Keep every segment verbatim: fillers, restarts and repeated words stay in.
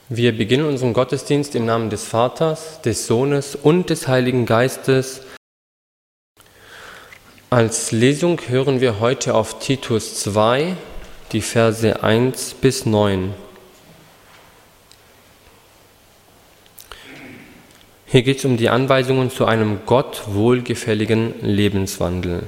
Wir beginnen unseren Gottesdienst im Namen des Vaters, des Sohnes und des Heiligen Geistes. Als Lesung hören wir heute auf Titus zwei, die Verse eins bis neun. Hier geht es um die Anweisungen zu einem Gott wohlgefälligen Lebenswandel.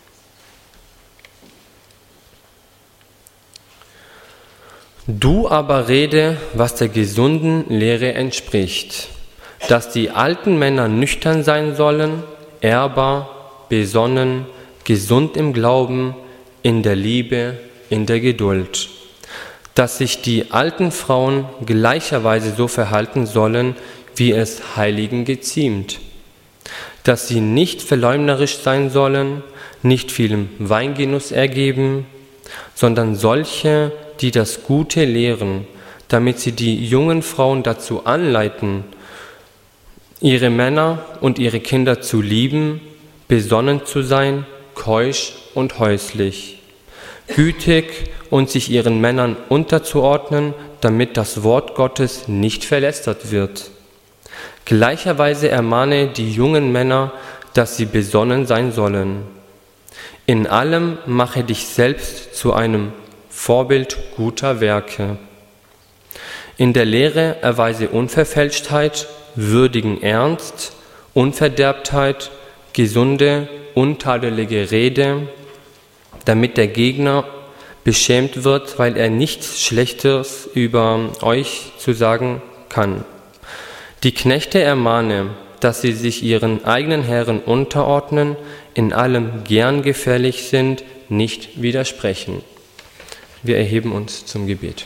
Du aber rede, was der gesunden Lehre entspricht, dass die alten Männer nüchtern sein sollen, ehrbar, besonnen, gesund im Glauben, in der Liebe, in der Geduld, dass sich die alten Frauen gleicherweise so verhalten sollen, wie es Heiligen geziemt, dass sie nicht verleumderisch sein sollen, nicht vielem Weingenuss ergeben, sondern solche, die das Gute lehren, damit sie die jungen Frauen dazu anleiten, ihre Männer und ihre Kinder zu lieben, besonnen zu sein, keusch und häuslich, gütig und sich ihren Männern unterzuordnen, damit das Wort Gottes nicht verlästert wird. Gleicherweise ermahne die jungen Männer, dass sie besonnen sein sollen. In allem mache dich selbst zu einem Vorbild guter Werke. In der Lehre erweise Unverfälschtheit, würdigen Ernst, Unverderbtheit, gesunde, untadelige Rede, damit der Gegner beschämt wird, weil er nichts Schlechtes über euch zu sagen kann. Die Knechte ermahne, dass sie sich ihren eigenen Herren unterordnen, in allem gern gefällig sind, nicht widersprechen. Wir erheben uns zum Gebet.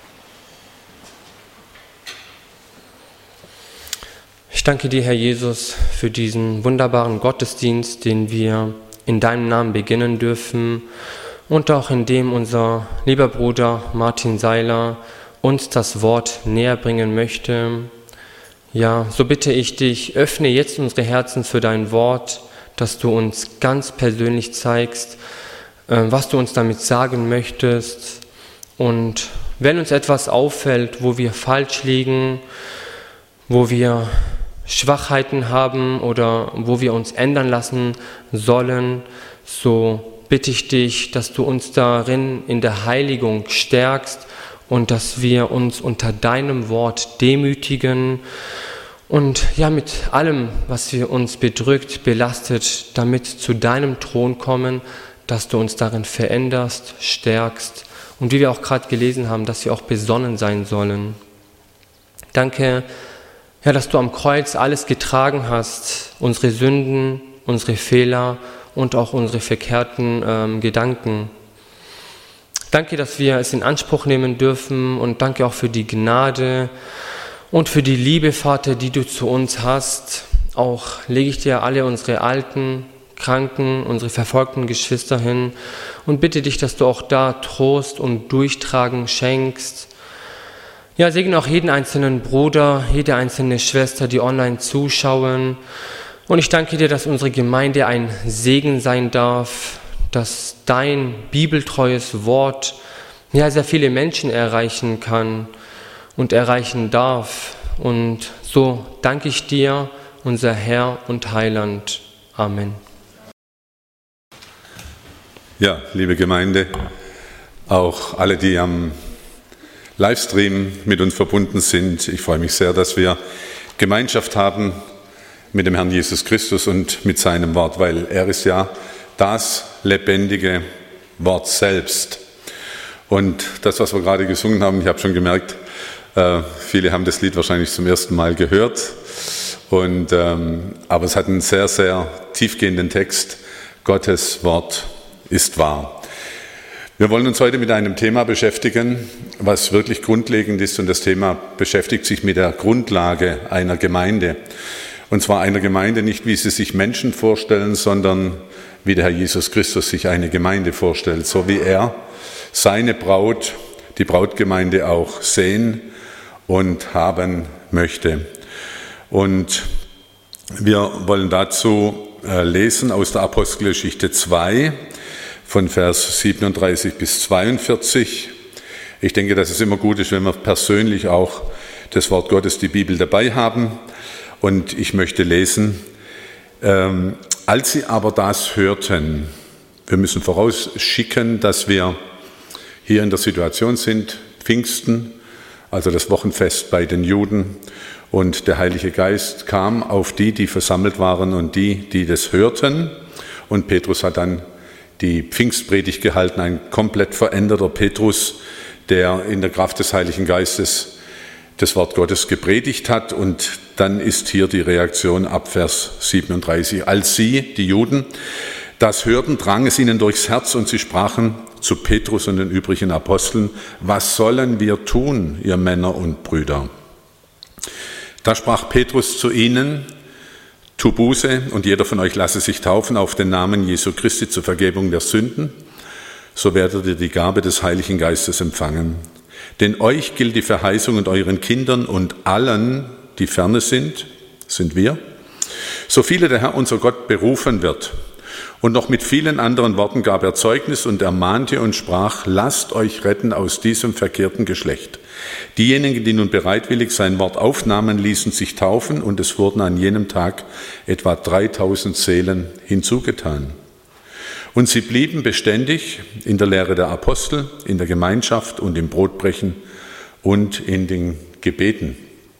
Ich danke dir, Herr Jesus, für diesen wunderbaren Gottesdienst, den wir in deinem Namen beginnen dürfen und auch in dem unser lieber Bruder Martin Seiler uns das Wort näher bringen möchte. Ja, so bitte ich dich, öffne jetzt unsere Herzen für dein Wort, dass du uns ganz persönlich zeigst, was du uns damit sagen möchtest. Und wenn uns etwas auffällt, wo wir falsch liegen, wo wir Schwachheiten haben oder wo wir uns ändern lassen sollen, so bitte ich dich, dass du uns darin in der Heiligung stärkst und dass wir uns unter deinem Wort demütigen und ja mit allem, was wir uns bedrückt, belastet, damit zu deinem Thron kommen, dass du uns darin veränderst, stärkst und wie wir auch gerade gelesen haben, dass wir auch besonnen sein sollen. Danke, Herr, dass du am Kreuz alles getragen hast, unsere Sünden, unsere Fehler und auch unsere verkehrten ähm, Gedanken. Danke, dass wir es in Anspruch nehmen dürfen und danke auch für die Gnade und für die Liebe, Vater, die du zu uns hast. Auch lege ich dir alle unsere alten, Kranken, unsere verfolgten Geschwister hin und bitte dich, dass du auch da Trost und Durchtragen schenkst. Ja, segne auch jeden einzelnen Bruder, jede einzelne Schwester, die online zuschauen. Und ich danke dir, dass unsere Gemeinde ein Segen sein darf, dass dein bibeltreues Wort ja sehr viele Menschen erreichen kann und erreichen darf. Und so danke ich dir, unser Herr und Heiland. Amen. Ja, liebe Gemeinde, auch alle, die am Livestream mit uns verbunden sind, ich freue mich sehr, dass wir Gemeinschaft haben mit dem Herrn Jesus Christus und mit seinem Wort, weil er ist ja das lebendige Wort selbst. Und das, was wir gerade gesungen haben, ich habe schon gemerkt, äh, viele haben das Lied wahrscheinlich zum ersten Mal gehört, und, ähm, aber es hat einen sehr, sehr tiefgehenden Text. Gottes Wort ist wahr. Wir wollen uns heute mit einem Thema beschäftigen, was wirklich grundlegend ist, und das Thema beschäftigt sich mit der Grundlage einer Gemeinde. Und zwar einer Gemeinde nicht, wie sie sich Menschen vorstellen, sondern wie der Herr Jesus Christus sich eine Gemeinde vorstellt, so wie er seine Braut, die Brautgemeinde auch sehen und haben möchte. Und wir wollen dazu lesen aus der Apostelgeschichte zwei, von Vers siebenunddreißig bis zweiundvierzig. Ich denke, dass es immer gut ist, wenn wir persönlich auch das Wort Gottes, die Bibel dabei haben. Und ich möchte lesen, ähm, als sie aber das hörten, wir müssen vorausschicken, dass wir hier in der Situation sind, Pfingsten, also das Wochenfest bei den Juden, und der Heilige Geist kam auf die, die versammelt waren und die, die das hörten. Und Petrus hat dann die Pfingstpredigt gehalten, ein komplett veränderter Petrus, der in der Kraft des Heiligen Geistes das Wort Gottes gepredigt hat. Und dann ist hier die Reaktion ab Vers siebenunddreißig. Als sie, die Juden, das hörten, drang es ihnen durchs Herz und sie sprachen zu Petrus und den übrigen Aposteln: Was sollen wir tun, ihr Männer und Brüder? Da sprach Petrus zu ihnen: Tu Buße und jeder von euch lasse sich taufen auf den Namen Jesu Christi zur Vergebung der Sünden, so werdet ihr die Gabe des Heiligen Geistes empfangen. Denn euch gilt die Verheißung und euren Kindern und allen, die ferne sind, sind wir, so viele der Herr unser Gott berufen wird. Und noch mit vielen anderen Worten gab er Zeugnis und ermahnte und sprach: Lasst euch retten aus diesem verkehrten Geschlecht. Diejenigen, die nun bereitwillig sein Wort aufnahmen, ließen sich taufen, und es wurden an jenem Tag etwa dreitausend Seelen hinzugetan. Und sie blieben beständig in der Lehre der Apostel, in der Gemeinschaft und im Brotbrechen und in den Gebeten.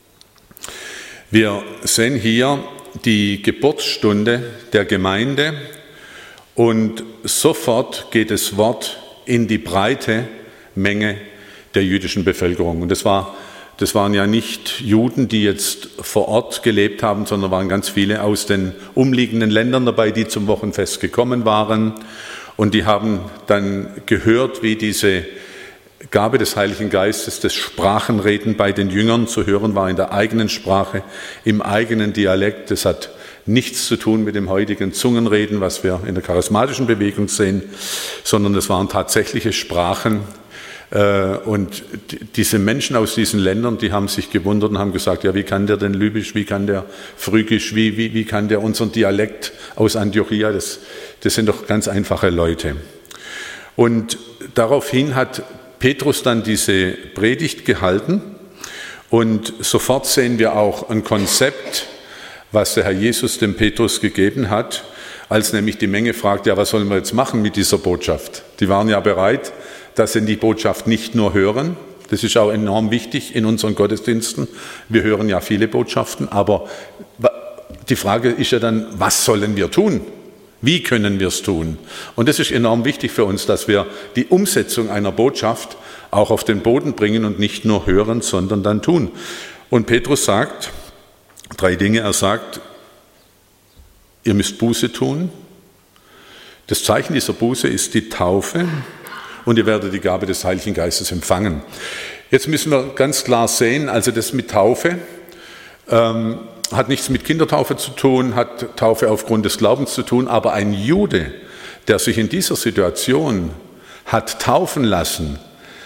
Wir sehen hier die Geburtsstunde der Gemeinde, und sofort geht das Wort in die breite Menge der jüdischen Bevölkerung. Und das war, das waren ja nicht Juden, die jetzt vor Ort gelebt haben, sondern waren ganz viele aus den umliegenden Ländern dabei, die zum Wochenfest gekommen waren. Und die haben dann gehört, wie diese Gabe des Heiligen Geistes, das Sprachenreden bei den Jüngern zu hören war in der eigenen Sprache, im eigenen Dialekt. Das hat nichts zu tun mit dem heutigen Zungenreden, was wir in der charismatischen Bewegung sehen, sondern es waren tatsächliche Sprachen. Und diese Menschen aus diesen Ländern, die haben sich gewundert und haben gesagt: Ja, wie kann der denn Libysch, wie kann der Phrygisch, wie, wie, wie kann der unseren Dialekt aus Antiochia? Das, das sind doch ganz einfache Leute. Und daraufhin hat Petrus dann diese Predigt gehalten, und sofort sehen wir auch ein Konzept, was der Herr Jesus dem Petrus gegeben hat, als nämlich die Menge fragt: Ja, was sollen wir jetzt machen mit dieser Botschaft? Die waren ja bereit, dass sie die Botschaft nicht nur hören. Das ist auch enorm wichtig in unseren Gottesdiensten. Wir hören ja viele Botschaften, aber die Frage ist ja dann: Was sollen wir tun? Wie können wir es tun? Und das ist enorm wichtig für uns, dass wir die Umsetzung einer Botschaft auch auf den Boden bringen und nicht nur hören, sondern dann tun. Und Petrus sagt drei Dinge. Er sagt: Ihr müsst Buße tun. Das Zeichen dieser Buße ist die Taufe. Und ihr werdet die Gabe des Heiligen Geistes empfangen. Jetzt müssen wir ganz klar sehen, also das mit Taufe ähm, hat nichts mit Kindertaufe zu tun, hat Taufe aufgrund des Glaubens zu tun, aber ein Jude, der sich in dieser Situation hat taufen lassen,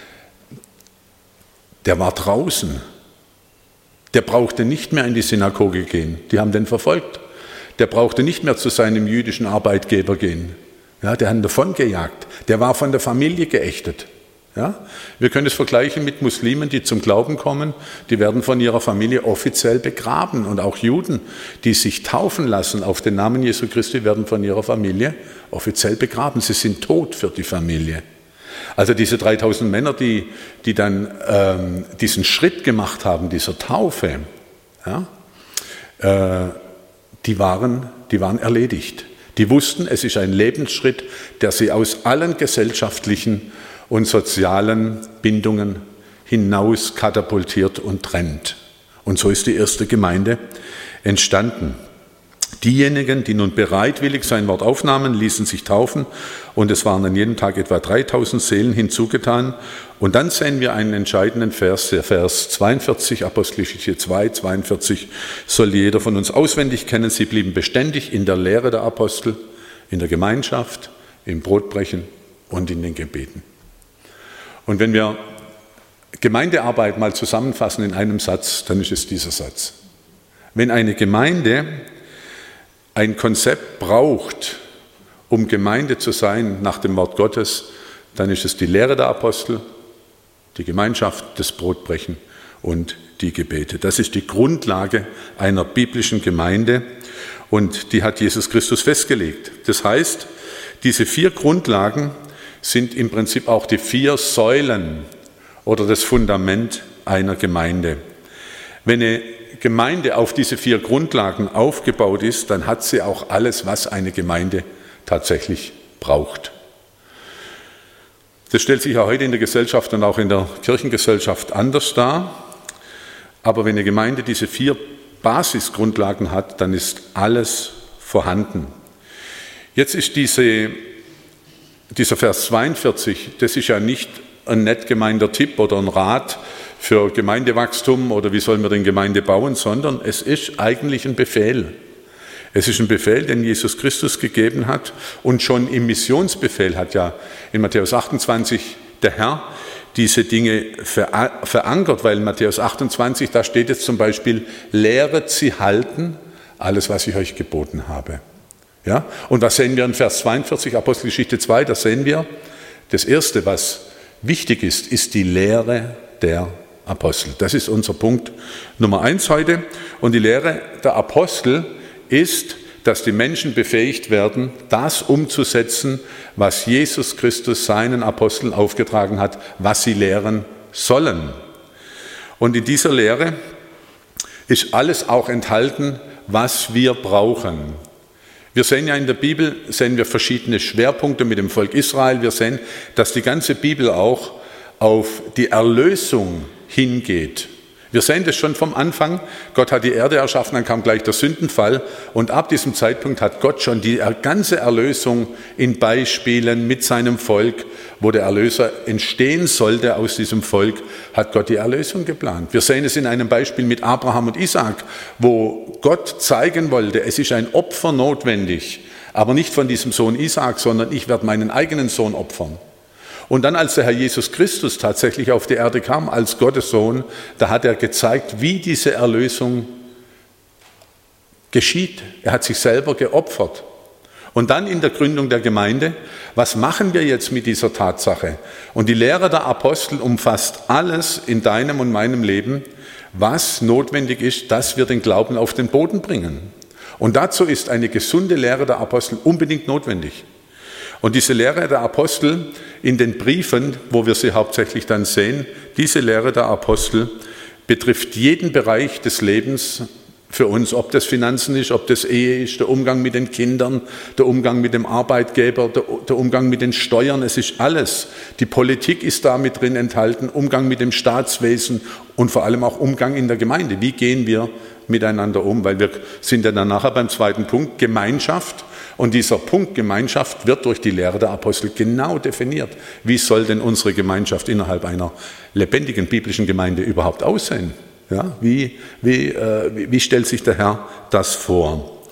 der war draußen. Der brauchte nicht mehr in die Synagoge gehen, die haben den verfolgt. Der brauchte nicht mehr zu seinem jüdischen Arbeitgeber gehen. Ja, der hat ihn davon gejagt. Der war von der Familie geächtet. Ja? Wir können es vergleichen mit Muslimen, die zum Glauben kommen. Die werden von ihrer Familie offiziell begraben. Und auch Juden, die sich taufen lassen auf den Namen Jesu Christi, werden von ihrer Familie offiziell begraben. Sie sind tot für die Familie. Also diese dreitausend Männer, die, die dann ähm, diesen Schritt gemacht haben, dieser Taufe, ja, äh, die, waren, die waren erledigt. Die wussten, es ist ein Lebensschritt, der sie aus allen gesellschaftlichen und sozialen Bindungen hinaus katapultiert und trennt. Und so ist die erste Gemeinde entstanden. Diejenigen, die nun bereitwillig sein Wort aufnahmen, ließen sich taufen, und es waren an jedem Tag etwa dreitausend Seelen hinzugetan. Und dann sehen wir einen entscheidenden Vers, der Vers zweiundvierzig, Apostelgeschichte zwei, zweiundvierzig, soll jeder von uns auswendig kennen. Sie blieben beständig in der Lehre der Apostel, in der Gemeinschaft, im Brotbrechen und in den Gebeten. Und wenn wir Gemeindearbeit mal zusammenfassen in einem Satz, dann ist es dieser Satz. Wenn eine Gemeinde ein Konzept braucht, um Gemeinde zu sein nach dem Wort Gottes, dann ist es die Lehre der Apostel, die Gemeinschaft, das Brotbrechen und die Gebete. Das ist die Grundlage einer biblischen Gemeinde und die hat Jesus Christus festgelegt. Das heißt, diese vier Grundlagen sind im Prinzip auch die vier Säulen oder das Fundament einer Gemeinde. Wenn eine Gemeinde auf diese vier Grundlagen aufgebaut ist, dann hat sie auch alles, was eine Gemeinde tatsächlich braucht. Das stellt sich ja heute in der Gesellschaft und auch in der Kirchengesellschaft anders dar. Aber wenn eine Gemeinde diese vier Basisgrundlagen hat, dann ist alles vorhanden. Jetzt ist diese, dieser Vers zweiundvierzig, das ist ja nicht ein nett gemeinter Tipp oder ein Rat für Gemeindewachstum oder wie sollen wir denn Gemeinde bauen, sondern es ist eigentlich ein Befehl. Es ist ein Befehl, den Jesus Christus gegeben hat und schon im Missionsbefehl hat ja in Matthäus achtundzwanzig der Herr diese Dinge verankert, weil in Matthäus achtundzwanzig, da steht jetzt zum Beispiel, lehret sie halten, alles, was ich euch geboten habe. Ja? Und was sehen wir in Vers zweiundvierzig, Apostelgeschichte zwei, da sehen wir, das Erste, was wichtig ist, ist die Lehre der Apostel. Das ist unser Punkt Nummer eins heute. Und die Lehre der Apostel ist, dass die Menschen befähigt werden, das umzusetzen, was Jesus Christus seinen Aposteln aufgetragen hat, was sie lehren sollen. Und in dieser Lehre ist alles auch enthalten, was wir brauchen. Wir sehen ja in der Bibel, sehen wir verschiedene Schwerpunkte mit dem Volk Israel. Wir sehen, dass die ganze Bibel auch auf die Erlösung hingeht. Wir sehen das schon vom Anfang. Gott hat die Erde erschaffen, dann kam gleich der Sündenfall. Und ab diesem Zeitpunkt hat Gott schon die ganze Erlösung in Beispielen mit seinem Volk, wo der Erlöser entstehen sollte aus diesem Volk, hat Gott die Erlösung geplant. Wir sehen es in einem Beispiel mit Abraham und Isaak, wo Gott zeigen wollte, es ist ein Opfer notwendig, aber nicht von diesem Sohn Isaak, sondern ich werde meinen eigenen Sohn opfern. Und dann, als der Herr Jesus Christus tatsächlich auf die Erde kam, als Gottes Sohn, da hat er gezeigt, wie diese Erlösung geschieht. Er hat sich selber geopfert. Und dann in der Gründung der Gemeinde, was machen wir jetzt mit dieser Tatsache? Und die Lehre der Apostel umfasst alles in deinem und meinem Leben, was notwendig ist, dass wir den Glauben auf den Boden bringen. Und dazu ist eine gesunde Lehre der Apostel unbedingt notwendig. Und diese Lehre der Apostel in den Briefen, wo wir sie hauptsächlich dann sehen, diese Lehre der Apostel betrifft jeden Bereich des Lebens für uns, ob das Finanzen ist, ob das Ehe ist, der Umgang mit den Kindern, der Umgang mit dem Arbeitgeber, der, der Umgang mit den Steuern, es ist alles. Die Politik ist da mit drin enthalten, Umgang mit dem Staatswesen und vor allem auch Umgang in der Gemeinde. Wie gehen wir miteinander um? Weil wir sind ja dann nachher beim zweiten Punkt, Gemeinschaft. Und dieser Punkt Gemeinschaft wird durch die Lehre der Apostel genau definiert. Wie soll denn unsere Gemeinschaft innerhalb einer lebendigen biblischen Gemeinde überhaupt aussehen? Ja, wie, wie, äh, wie stellt sich der Herr das vor?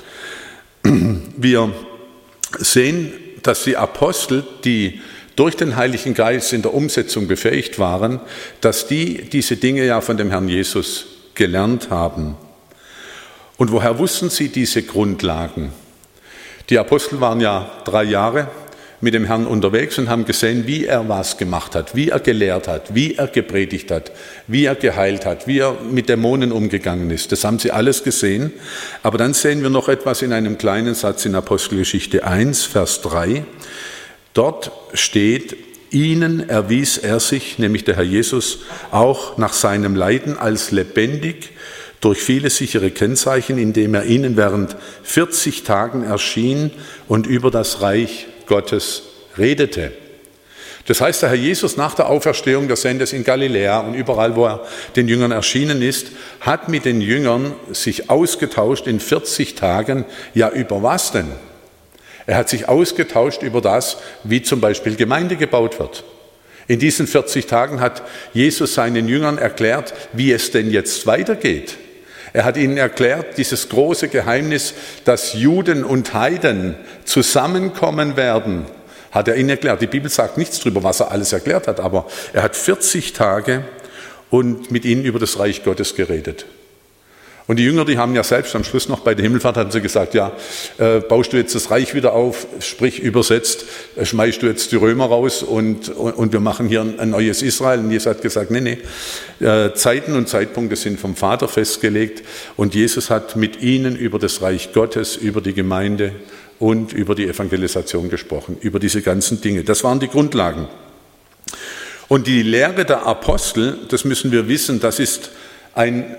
Wir sehen, dass die Apostel, die durch den Heiligen Geist in der Umsetzung befähigt waren, dass die diese Dinge ja von dem Herrn Jesus gelernt haben. Und woher wussten sie diese Grundlagen? Die Apostel waren ja drei Jahre mit dem Herrn unterwegs und haben gesehen, wie er was gemacht hat, wie er gelehrt hat, wie er gepredigt hat, wie er geheilt hat, wie er mit Dämonen umgegangen ist. Das haben sie alles gesehen. Aber dann sehen wir noch etwas in einem kleinen Satz in Apostelgeschichte eins, Vers drei. Dort steht, ihnen erwies er sich, nämlich der Herr Jesus, auch nach seinem Leiden als lebendig, durch viele sichere Kennzeichen, indem er ihnen während vierzig Tagen erschien und über das Reich Gottes redete. Das heißt, der Herr Jesus nach der Auferstehung, wir sehen das in Galiläa und überall, wo er den Jüngern erschienen ist, hat mit den Jüngern sich ausgetauscht in vierzig Tagen. Ja, über was denn? Er hat sich ausgetauscht über das, wie zum Beispiel Gemeinde gebaut wird. In diesen vierzig Tagen hat Jesus seinen Jüngern erklärt, wie es denn jetzt weitergeht. Er hat ihnen erklärt, dieses große Geheimnis, dass Juden und Heiden zusammenkommen werden, hat er ihnen erklärt. Die Bibel sagt nichts darüber, was er alles erklärt hat, aber er hat vierzig Tage und mit ihnen über das Reich Gottes geredet. Und die Jünger, die haben ja selbst am Schluss noch bei der Himmelfahrt, hatten sie gesagt, ja, äh, baust du jetzt das Reich wieder auf, sprich übersetzt, äh, schmeißt du jetzt die Römer raus und, und, und wir machen hier ein, ein neues Israel. Und Jesus hat gesagt, nee, nee, äh, Zeiten und Zeitpunkte sind vom Vater festgelegt und Jesus hat mit ihnen über das Reich Gottes, über die Gemeinde und über die Evangelisation gesprochen, über diese ganzen Dinge. Das waren die Grundlagen. Und die Lehre der Apostel, das müssen wir wissen, das ist ein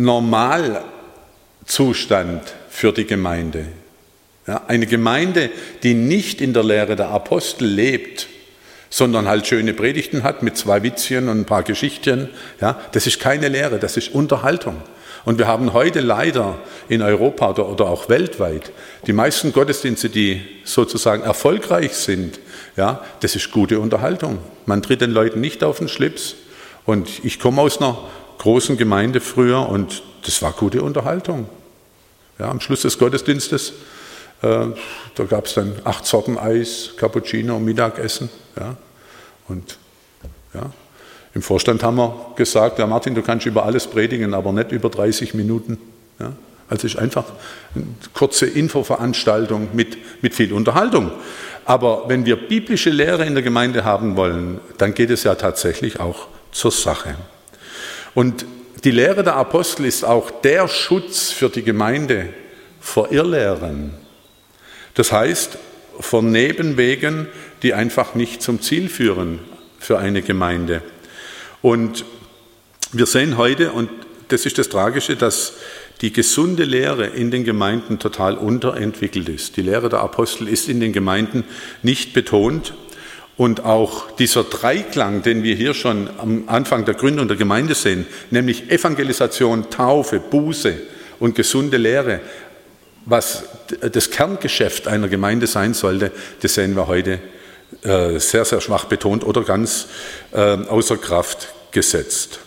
Normalzustand für die Gemeinde. Ja, eine Gemeinde, die nicht in der Lehre der Apostel lebt, sondern halt schöne Predigten hat mit zwei Witzchen und ein paar Geschichtchen, ja, das ist keine Lehre, das ist Unterhaltung. Und wir haben heute leider in Europa oder, oder auch weltweit die meisten Gottesdienste, die sozusagen erfolgreich sind, ja, das ist gute Unterhaltung. Man tritt den Leuten nicht auf den Schlips. Und ich komme aus einer großen Gemeinde früher und das war gute Unterhaltung. Ja, am Schluss des Gottesdienstes, äh, da gab es dann acht Sorten Eis, Cappuccino, Mittagessen. Ja, und ja, im Vorstand haben wir gesagt, ja Martin, du kannst über alles predigen, aber nicht über dreißig Minuten. Ja, also es ist einfach eine kurze Infoveranstaltung mit, mit viel Unterhaltung. Aber wenn wir biblische Lehre in der Gemeinde haben wollen, dann geht es ja tatsächlich auch zur Sache. Und die Lehre der Apostel ist auch der Schutz für die Gemeinde vor Irrlehren. Das heißt, vor Nebenwegen, die einfach nicht zum Ziel führen für eine Gemeinde. Und wir sehen heute, und das ist das Tragische, dass die gesunde Lehre in den Gemeinden total unterentwickelt ist. Die Lehre der Apostel ist in den Gemeinden nicht betont. Und auch dieser Dreiklang, den wir hier schon am Anfang der Gründung der Gemeinde sehen, nämlich Evangelisation, Taufe, Buße und gesunde Lehre, was das Kerngeschäft einer Gemeinde sein sollte, das sehen wir heute äh, sehr, sehr schwach betont oder ganz äh, außer Kraft gesetzt.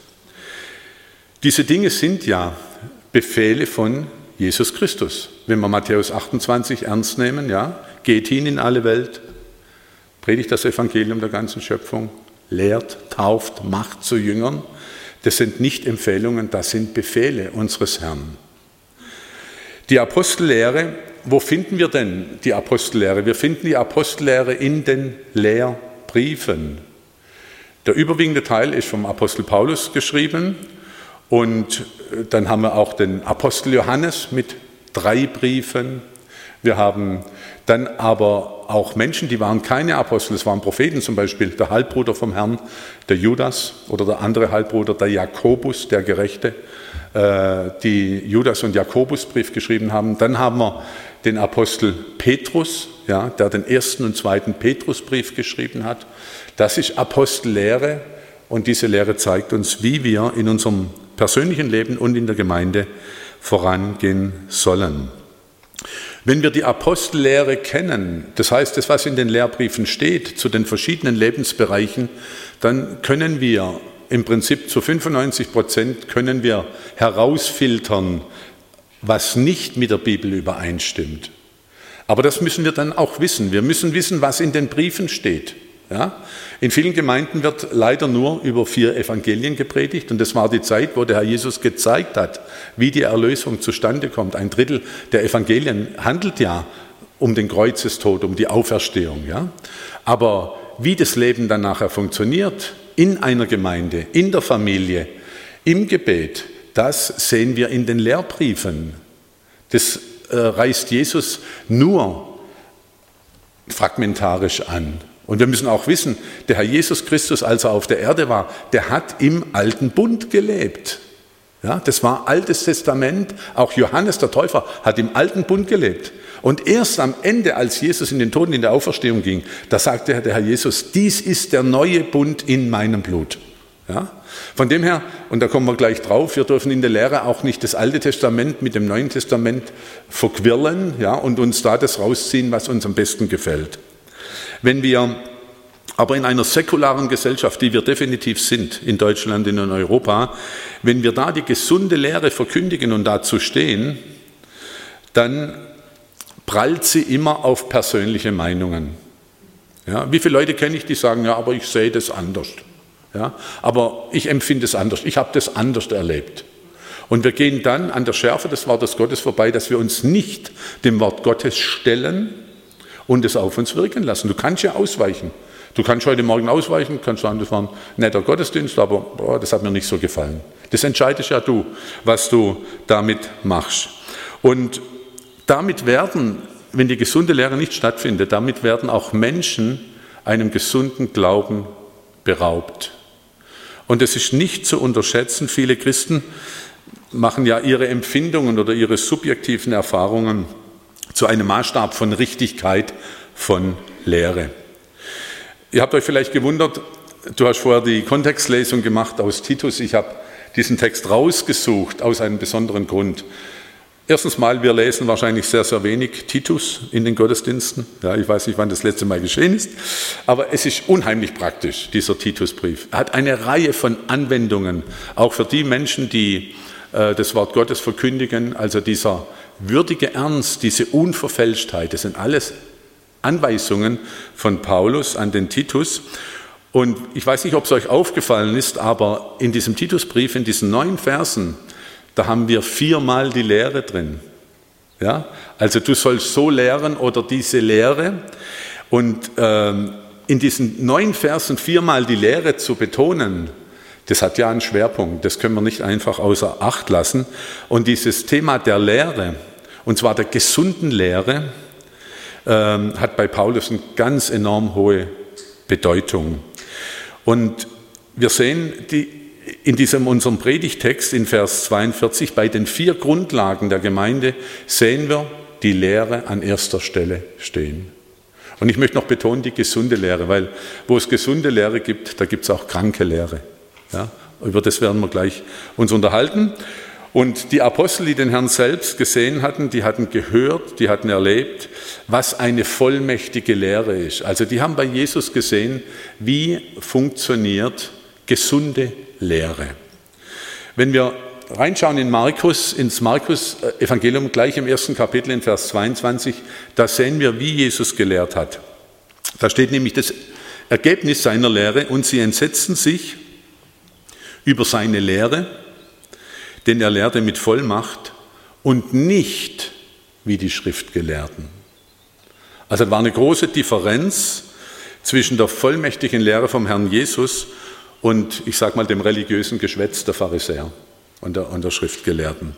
Diese Dinge sind ja Befehle von Jesus Christus. Wenn wir Matthäus achtundzwanzig ernst nehmen, ja, geht hin in alle Welt, predigt das Evangelium der ganzen Schöpfung, lehrt, tauft, macht zu Jüngern. Das sind nicht Empfehlungen, das sind Befehle unseres Herrn. Die Apostellehre, wo finden wir denn die Apostellehre? Wir finden die Apostellehre in den Lehrbriefen. Der überwiegende Teil ist vom Apostel Paulus geschrieben und dann haben wir auch den Apostel Johannes mit drei Briefen. Wir haben dann aber auch Menschen, die waren keine Apostel, es waren Propheten, zum Beispiel der Halbbruder vom Herrn, der Judas, oder der andere Halbbruder, der Jakobus, der Gerechte, die Judas- und Jakobusbrief geschrieben haben. Dann haben wir den Apostel Petrus, ja, der den ersten und zweiten Petrusbrief geschrieben hat. Das ist Apostellehre und diese Lehre zeigt uns, wie wir in unserem persönlichen Leben und in der Gemeinde vorangehen sollen. Wenn wir die Apostellehre kennen, das heißt, das, was in den Lehrbriefen steht, zu den verschiedenen Lebensbereichen, dann können wir im Prinzip zu fünfundneunzig Prozent können wir herausfiltern, was nicht mit der Bibel übereinstimmt. Aber das müssen wir dann auch wissen. Wir müssen wissen, was in den Briefen steht. Ja? In vielen Gemeinden wird leider nur über vier Evangelien gepredigt und das war die Zeit, wo der Herr Jesus gezeigt hat, wie die Erlösung zustande kommt. Ein Drittel der Evangelien handelt ja um den Kreuzestod, um die Auferstehung. Ja? Aber wie das Leben dann nachher funktioniert, in einer Gemeinde, in der Familie, im Gebet, das sehen wir in den Lehrbriefen. Das äh, reißt Jesus nur fragmentarisch an. Und wir müssen auch wissen, der Herr Jesus Christus, als er auf der Erde war, der hat im Alten Bund gelebt. Ja, das war Altes Testament. Auch Johannes der Täufer hat im Alten Bund gelebt. Und erst am Ende, als Jesus in den Tod und in der Auferstehung ging, da sagte der Herr Jesus, dies ist der neue Bund in meinem Blut. Ja? Von dem her, und da kommen wir gleich drauf, wir dürfen in der Lehre auch nicht das Alte Testament mit dem Neuen Testament verquirlen, ja, und uns da das rausziehen, was uns am besten gefällt. Wenn wir aber in einer säkularen Gesellschaft, die wir definitiv sind, in Deutschland, in Europa, wenn wir da die gesunde Lehre verkündigen und dazu stehen, dann prallt sie immer auf persönliche Meinungen. Ja, wie viele Leute kenne ich, die sagen, ja, aber ich sehe das anders. Ja, aber ich empfinde es anders, ich habe das anders erlebt. Und wir gehen dann an der Schärfe des Wortes Gottes vorbei, dass wir uns nicht dem Wort Gottes stellen und es auf uns wirken lassen. Du kannst ja ausweichen. Du kannst heute Morgen ausweichen, kannst sagen, das war ein netter Gottesdienst, aber boah, das hat mir nicht so gefallen. Das entscheidest ja du, was du damit machst. Und damit werden, wenn die gesunde Lehre nicht stattfindet, damit werden auch Menschen einem gesunden Glauben beraubt. Und es ist nicht zu unterschätzen, viele Christen machen ja ihre Empfindungen oder ihre subjektiven Erfahrungen zu einem Maßstab von Richtigkeit, von Lehre. Ihr habt euch vielleicht gewundert, du hast vorher die Kontextlesung gemacht aus Titus. Ich habe diesen Text rausgesucht aus einem besonderen Grund. Erstens mal, wir lesen wahrscheinlich sehr, sehr wenig Titus in den Gottesdiensten. Ja, ich weiß nicht, wann das letzte Mal geschehen ist, aber es ist unheimlich praktisch, dieser Titusbrief. Er hat eine Reihe von Anwendungen, auch für die Menschen, die äh, das Wort Gottes verkündigen. Also dieser würdige Ernst, diese Unverfälschtheit, das sind alles Anweisungen von Paulus an den Titus. Und ich weiß nicht, ob es euch aufgefallen ist, aber in diesem Titusbrief, in diesen neun Versen, da haben wir viermal die Lehre drin. Ja? Also du sollst so lehren oder diese Lehre. Und ähm, in diesen neun Versen viermal die Lehre zu betonen, das hat ja einen Schwerpunkt. Das können wir nicht einfach außer Acht lassen. Und dieses Thema der Lehre, und zwar der gesunden Lehre, ähm, hat bei Paulus eine ganz enorm hohe Bedeutung. Und wir sehen die, in diesem unserem Predigtext in Vers zweiundvierzig, bei den vier Grundlagen der Gemeinde sehen wir die Lehre an erster Stelle stehen. Und ich möchte noch betonen, die gesunde Lehre, weil wo es gesunde Lehre gibt, da gibt es auch kranke Lehre. Ja, über das werden wir gleich uns unterhalten. Und die Apostel, die den Herrn selbst gesehen hatten, die hatten gehört, die hatten erlebt, was eine vollmächtige Lehre ist. Also die haben bei Jesus gesehen, wie funktioniert gesunde Lehre. Wenn wir reinschauen in Markus, ins Markus-Evangelium, gleich im ersten Kapitel in Vers zweiundzwanzig, da sehen wir, wie Jesus gelehrt hat. Da steht nämlich das Ergebnis seiner Lehre: Und sie entsetzten sich über seine Lehre, denn er lehrte mit Vollmacht und nicht wie die Schriftgelehrten. Also da war eine große Differenz zwischen der vollmächtigen Lehre vom Herrn Jesus und, ich sage mal, dem religiösen Geschwätz der Pharisäer und der, und der Schriftgelehrten.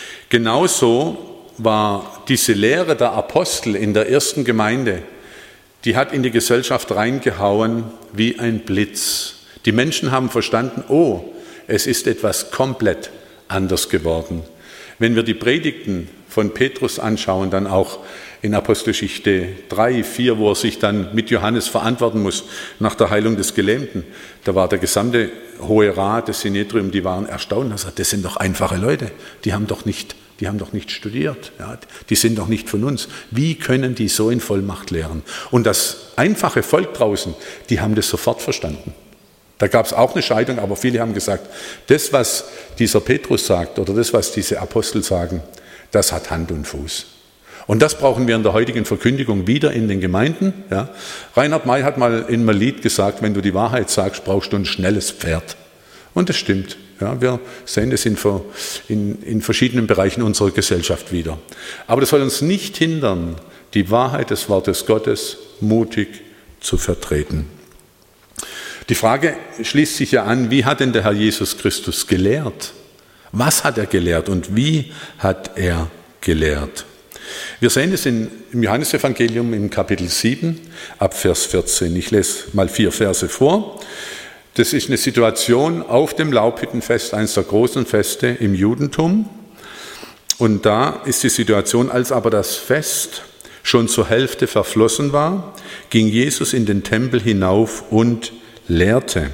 Genauso war diese Lehre der Apostel in der ersten Gemeinde, die hat in die Gesellschaft reingehauen wie ein Blitz. Die Menschen haben verstanden, oh, es ist etwas komplett anders geworden. Wenn wir die Predigten von Petrus anschauen, dann auch in Apostelgeschichte drei, vier, wo er sich dann mit Johannes verantworten muss nach der Heilung des Gelähmten, da war der gesamte Hohe Rat, das Synedrium, die waren erstaunt. Er sagt, das sind doch einfache Leute, die haben doch nicht, die haben doch nicht studiert, ja, die sind doch nicht von uns. Wie können die so in Vollmacht lehren? Und das einfache Volk draußen, die haben das sofort verstanden. Da gab es auch eine Scheidung, aber viele haben gesagt, das, was dieser Petrus sagt oder das, was diese Apostel sagen, das hat Hand und Fuß. Und das brauchen wir in der heutigen Verkündigung wieder in den Gemeinden. Ja. Reinhard May hat mal in einem Lied gesagt, wenn du die Wahrheit sagst, brauchst du ein schnelles Pferd. Und das stimmt. Ja, wir sehen das in, in, in verschiedenen Bereichen unserer Gesellschaft wieder. Aber das soll uns nicht hindern, die Wahrheit des Wortes Gottes mutig zu vertreten. Die Frage schließt sich ja an, wie hat denn der Herr Jesus Christus gelehrt? Was hat er gelehrt und wie hat er gelehrt? Wir sehen es in, im Johannesevangelium im Kapitel sieben, ab Vers vierzehn. Ich lese mal vier Verse vor. Das ist eine Situation auf dem Laubhüttenfest, eines der großen Feste im Judentum. Und da ist die Situation, als aber das Fest schon zur Hälfte verflossen war, ging Jesus in den Tempel hinauf und lehrte.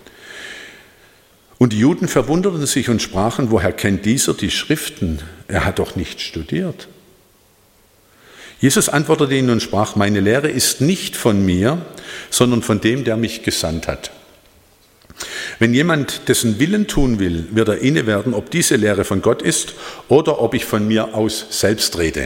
Und die Juden verwunderten sich und sprachen, woher kennt dieser die Schriften? Er hat doch nicht studiert. Jesus antwortete ihnen und sprach, meine Lehre ist nicht von mir, sondern von dem, der mich gesandt hat. Wenn jemand dessen Willen tun will, wird er inne werden, ob diese Lehre von Gott ist oder ob ich von mir aus selbst rede.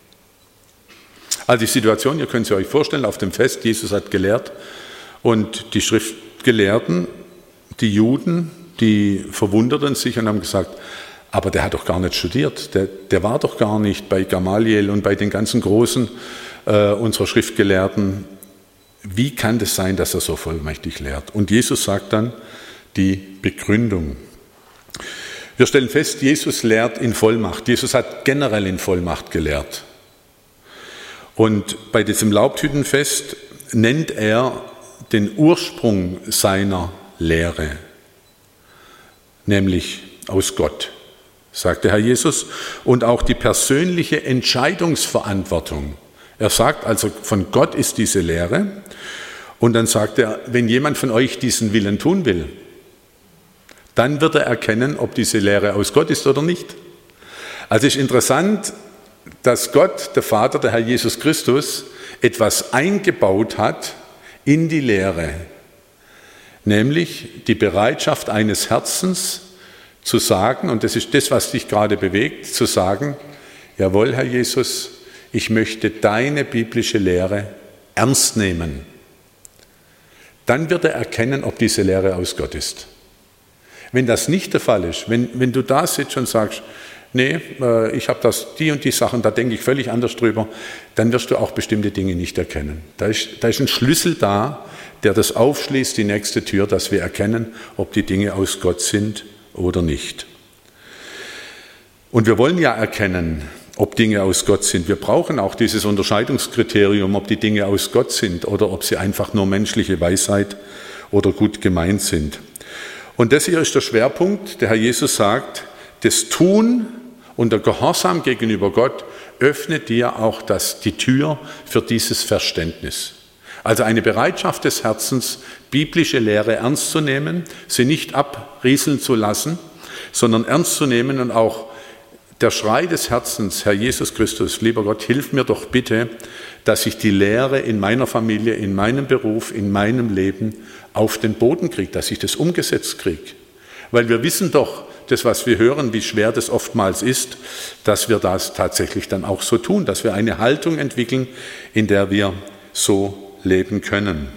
Also die Situation, ihr könnt sie euch vorstellen, auf dem Fest, Jesus hat gelehrt und die Schriftgelehrten, die Juden, die verwunderten sich und haben gesagt, aber der hat doch gar nicht studiert, der, der war doch gar nicht bei Gamaliel und bei den ganzen Großen äh, unserer Schriftgelehrten. Wie kann das sein, dass er so vollmächtig lehrt? Und Jesus sagt dann die Begründung. Wir stellen fest, Jesus lehrt in Vollmacht. Jesus hat generell in Vollmacht gelehrt. Und bei diesem Laubhüttenfest nennt er den Ursprung seiner Lehre, nämlich aus Gott, sagt der Herr Jesus, und auch die persönliche Entscheidungsverantwortung. Er sagt also, von Gott ist diese Lehre, und dann sagt er, wenn jemand von euch diesen Willen tun will, dann wird er erkennen, ob diese Lehre aus Gott ist oder nicht. Also es ist interessant, dass Gott, der Vater, der Herr Jesus Christus, etwas eingebaut hat in die Lehre, nämlich die Bereitschaft eines Herzens zu sagen, und das ist das, was dich gerade bewegt, zu sagen, jawohl, Herr Jesus, ich möchte deine biblische Lehre ernst nehmen. Dann wird er erkennen, ob diese Lehre aus Gott ist. Wenn das nicht der Fall ist, wenn, wenn du da sitzt und sagst, nee, äh, ich habe das, die und die Sachen, da denke ich völlig anders drüber, dann wirst du auch bestimmte Dinge nicht erkennen. Da ist, da ist ein Schlüssel da, der das aufschließt, die nächste Tür, dass wir erkennen, ob die Dinge aus Gott sind oder nicht. Und wir wollen ja erkennen, ob Dinge aus Gott sind. Wir brauchen auch dieses Unterscheidungskriterium, ob die Dinge aus Gott sind oder ob sie einfach nur menschliche Weisheit oder gut gemeint sind. Und das hier ist der Schwerpunkt. Der Herr Jesus sagt, das Tun und der Gehorsam gegenüber Gott öffnet dir auch das, die Tür für dieses Verständnis. Also eine Bereitschaft des Herzens, biblische Lehre ernst zu nehmen, sie nicht abrieseln zu lassen, sondern ernst zu nehmen und auch der Schrei des Herzens, Herr Jesus Christus, lieber Gott, hilf mir doch bitte, dass ich die Lehre in meiner Familie, in meinem Beruf, in meinem Leben auf den Boden kriege, dass ich das umgesetzt kriege. Weil wir wissen doch, das, was wir hören, wie schwer das oftmals ist, dass wir das tatsächlich dann auch so tun, dass wir eine Haltung entwickeln, in der wir so leben können.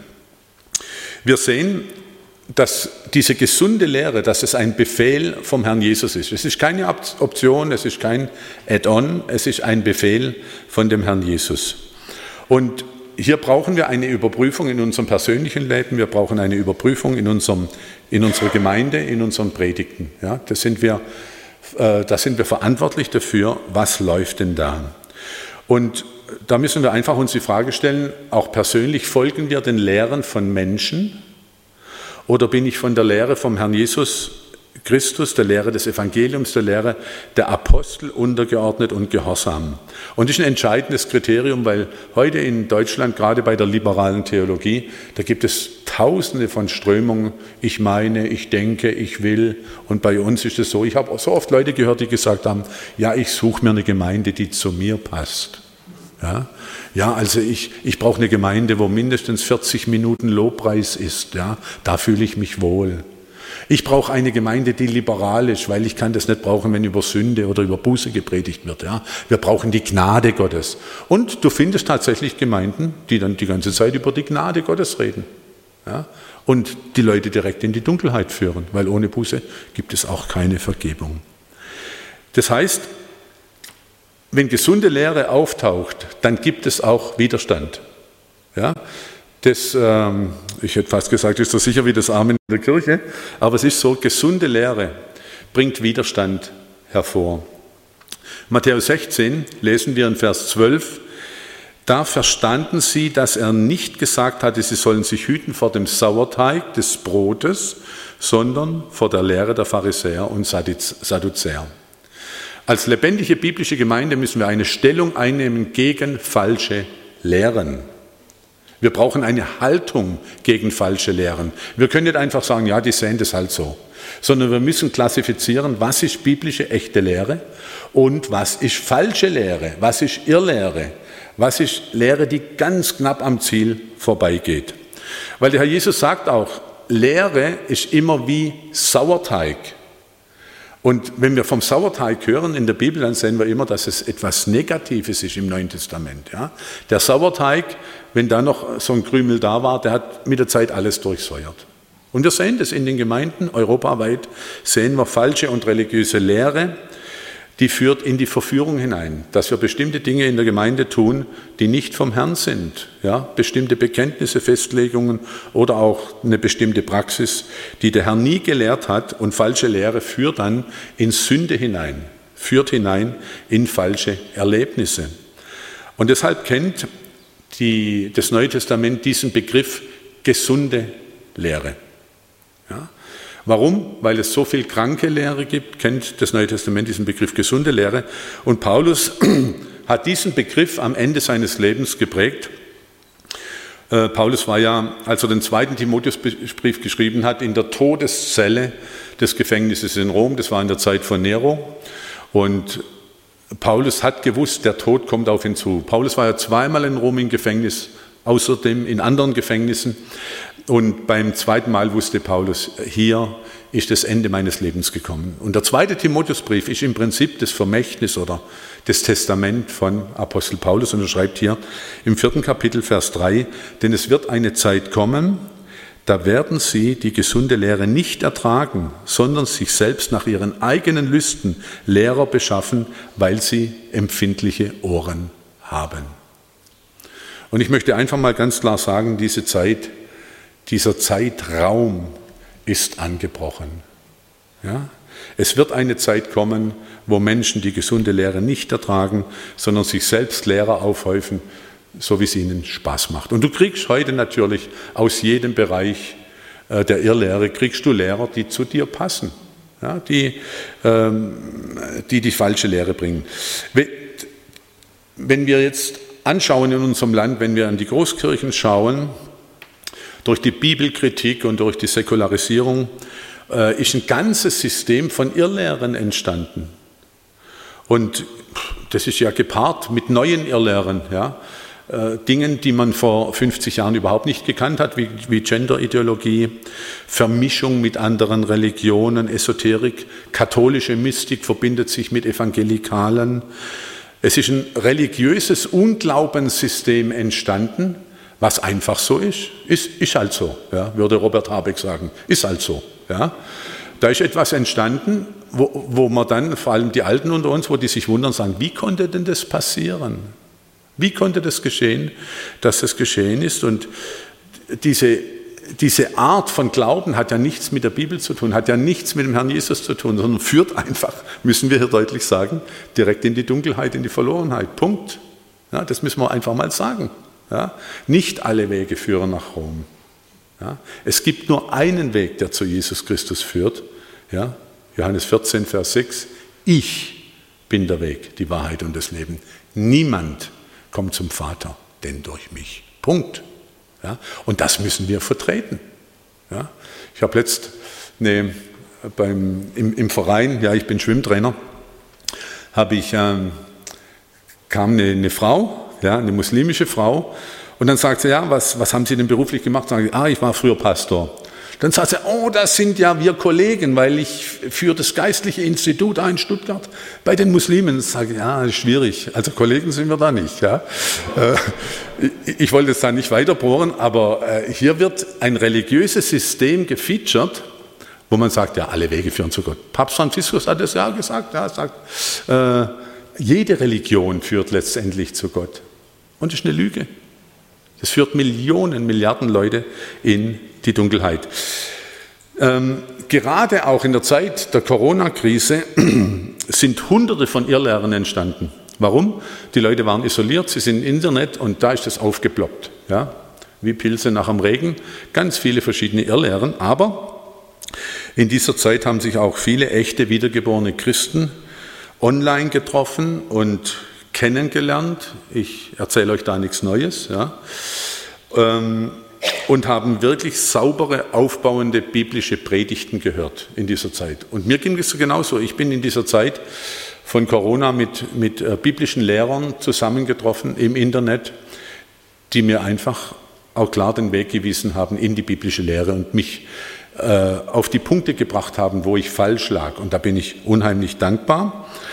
Wir sehen, dass diese gesunde Lehre, dass es ein Befehl vom Herrn Jesus ist. Es ist keine Option, es ist kein Add-on, es ist ein Befehl von dem Herrn Jesus. Und hier brauchen wir eine Überprüfung in unserem persönlichen Leben, wir brauchen eine Überprüfung in, unserem, in unserer Gemeinde, in unseren Predigten. Ja, das sind wir, äh, da sind wir verantwortlich dafür, was läuft denn da? Und da müssen wir einfach uns die Frage stellen, auch persönlich, folgen wir den Lehren von Menschen? Oder bin ich von der Lehre vom Herrn Jesus Christus, der Lehre des Evangeliums, der Lehre der Apostel untergeordnet und gehorsam? Und das ist ein entscheidendes Kriterium, weil heute in Deutschland, gerade bei der liberalen Theologie, da gibt es tausende von Strömungen, ich meine, ich denke, ich will. Und bei uns ist es so, ich habe so oft Leute gehört, die gesagt haben, ja, ich suche mir eine Gemeinde, die zu mir passt. Ja, ja, also ich, ich brauche eine Gemeinde, wo mindestens vierzig Minuten Lobpreis ist. Ja, da fühle ich mich wohl. Ich brauche eine Gemeinde, die liberal ist, weil ich kann das nicht brauchen, wenn über Sünde oder über Buße gepredigt wird. Ja, wir brauchen die Gnade Gottes. Und du findest tatsächlich Gemeinden, die dann die ganze Zeit über die Gnade Gottes reden. Ja, und die Leute direkt in die Dunkelheit führen, weil ohne Buße gibt es auch keine Vergebung. Das heißt, wenn gesunde Lehre auftaucht, dann gibt es auch Widerstand. Ja, das, ähm, ich hätte fast gesagt, ist so sicher wie das Amen in der Kirche, aber es ist so, gesunde Lehre bringt Widerstand hervor. Matthäus sechzehn lesen wir in Vers zwölf, da verstanden sie, dass er nicht gesagt hatte, sie sollen sich hüten vor dem Sauerteig des Brotes, sondern vor der Lehre der Pharisäer und Sadduzäer. Als lebendige biblische Gemeinde müssen wir eine Stellung einnehmen gegen falsche Lehren. Wir brauchen eine Haltung gegen falsche Lehren. Wir können nicht einfach sagen, ja, die sehen das halt so, sondern wir müssen klassifizieren, was ist biblische, echte Lehre und was ist falsche Lehre, was ist Irrlehre, was ist Lehre, die ganz knapp am Ziel vorbeigeht. Weil der Herr Jesus sagt auch, Lehre ist immer wie Sauerteig. Und wenn wir vom Sauerteig hören in der Bibel, dann sehen wir immer, dass es etwas Negatives ist im Neuen Testament. Ja? Der Sauerteig, wenn da noch so ein Krümel da war, der hat mit der Zeit alles durchsäuert. Und wir sehen das in den Gemeinden, europaweit sehen wir falsche und religiöse Lehre, die führt in die Verführung hinein, dass wir bestimmte Dinge in der Gemeinde tun, die nicht vom Herrn sind. Ja, bestimmte Bekenntnisse, Festlegungen oder auch eine bestimmte Praxis, die der Herr nie gelehrt hat, und falsche Lehre führt dann in Sünde hinein, führt hinein in falsche Erlebnisse. Und deshalb kennt die, das Neue Testament diesen Begriff gesunde Lehre. Ja? Warum? Weil es so viel kranke Lehre gibt, kennt das Neue Testament diesen Begriff gesunde Lehre. Und Paulus hat diesen Begriff am Ende seines Lebens geprägt. Äh, Paulus war ja, als er den zweiten Timotheusbrief geschrieben hat, in der Todeszelle des Gefängnisses in Rom. Das war in der Zeit von Nero. Und Paulus hat gewusst, der Tod kommt auf ihn zu. Paulus war ja zweimal in Rom im Gefängnis, außerdem in anderen Gefängnissen. Und beim zweiten Mal wusste Paulus, hier ist das Ende meines Lebens gekommen. Und der zweite Timotheusbrief ist im Prinzip das Vermächtnis oder das Testament von Apostel Paulus. Und er schreibt hier im vierten Kapitel, Vers drei, denn es wird eine Zeit kommen, da werden sie die gesunde Lehre nicht ertragen, sondern sich selbst nach ihren eigenen Lüsten Lehrer beschaffen, weil sie empfindliche Ohren haben. Und ich möchte einfach mal ganz klar sagen, diese Zeit, dieser Zeitraum ist angebrochen. Ja? Es wird eine Zeit kommen, wo Menschen die gesunde Lehre nicht ertragen, sondern sich selbst Lehrer aufhäufen, so wie es ihnen Spaß macht. Und du kriegst heute natürlich aus jedem Bereich äh, der Irrlehre, kriegst du Lehrer, die zu dir passen, ja? die, ähm, die die falsche Lehre bringen. Wenn wir jetzt anschauen in unserem Land, wenn wir an die Großkirchen schauen, durch die Bibelkritik und durch die Säkularisierung äh, ist ein ganzes System von Irrlehren entstanden. Und das ist ja gepaart mit neuen Irrlehren, ja? äh, Dingen, die man vor fünfzig Jahren überhaupt nicht gekannt hat, wie, wie Genderideologie, Vermischung mit anderen Religionen, Esoterik, katholische Mystik verbindet sich mit Evangelikalen. Es ist ein religiöses Unglaubenssystem entstanden, was einfach so ist. Ist, ist halt so, ja, würde Robert Habeck sagen. Ist halt so. Ja. Da ist etwas entstanden, wo, wo man dann, vor allem die Alten unter uns, wo die sich wundern, sagen, wie konnte denn das passieren? Wie konnte das geschehen, dass das geschehen ist? Und diese, diese Art von Glauben hat ja nichts mit der Bibel zu tun, hat ja nichts mit dem Herrn Jesus zu tun, sondern führt einfach, müssen wir hier deutlich sagen, direkt in die Dunkelheit, in die Verlorenheit. Punkt. Ja, das müssen wir einfach mal sagen. Ja, nicht alle Wege führen nach Rom. Ja, es gibt nur einen Weg, der zu Jesus Christus führt. Ja, Johannes vierzehn, Vers sechs. Ich bin der Weg, die Wahrheit und das Leben. Niemand kommt zum Vater, denn durch mich. Punkt. Ja, und das müssen wir vertreten. Ja, ich habe letzt eine, beim, im, im Verein, ja, ich bin Schwimmtrainer, habe ich, ähm, kam eine, eine Frau, ja, eine muslimische Frau, und dann sagt sie, ja, was, was haben Sie denn beruflich gemacht? Sag ich, ah, ich war früher Pastor. Dann sagt sie, oh, das sind ja wir Kollegen, weil ich für das geistliche Institut in Stuttgart bei den Muslimen. Sage ich, ja, das ist schwierig. Also Kollegen sind wir da nicht. Ja. Ich, ich wollte es da nicht weiter bohren, aber hier wird ein religiöses System gefeatured, wo man sagt, ja, alle Wege führen zu Gott. Papst Franziskus hat das ja gesagt. Er sagt, äh, jede Religion führt letztendlich zu Gott. Und das ist eine Lüge. Das führt Millionen, Milliarden Leute in die Dunkelheit. Ähm, gerade auch in der Zeit der Corona-Krise sind Hunderte von Irrlehren entstanden. Warum? Die Leute waren isoliert, sie sind im Internet und da ist das aufgeploppt. Ja? Wie Pilze nach dem Regen. Ganz viele verschiedene Irrlehren. Aber in dieser Zeit haben sich auch viele echte wiedergeborene Christen online getroffen und kennengelernt. Ich erzähle euch da nichts Neues. Ja. Ähm, und haben wirklich saubere, aufbauende biblische Predigten gehört in dieser Zeit. Und mir ging es genauso. Ich bin in dieser Zeit von Corona mit, mit äh, biblischen Lehrern zusammengetroffen im Internet, die mir einfach auch klar den Weg gewiesen haben in die biblische Lehre und mich äh, auf die Punkte gebracht haben, wo ich falsch lag. Und da bin ich unheimlich dankbar.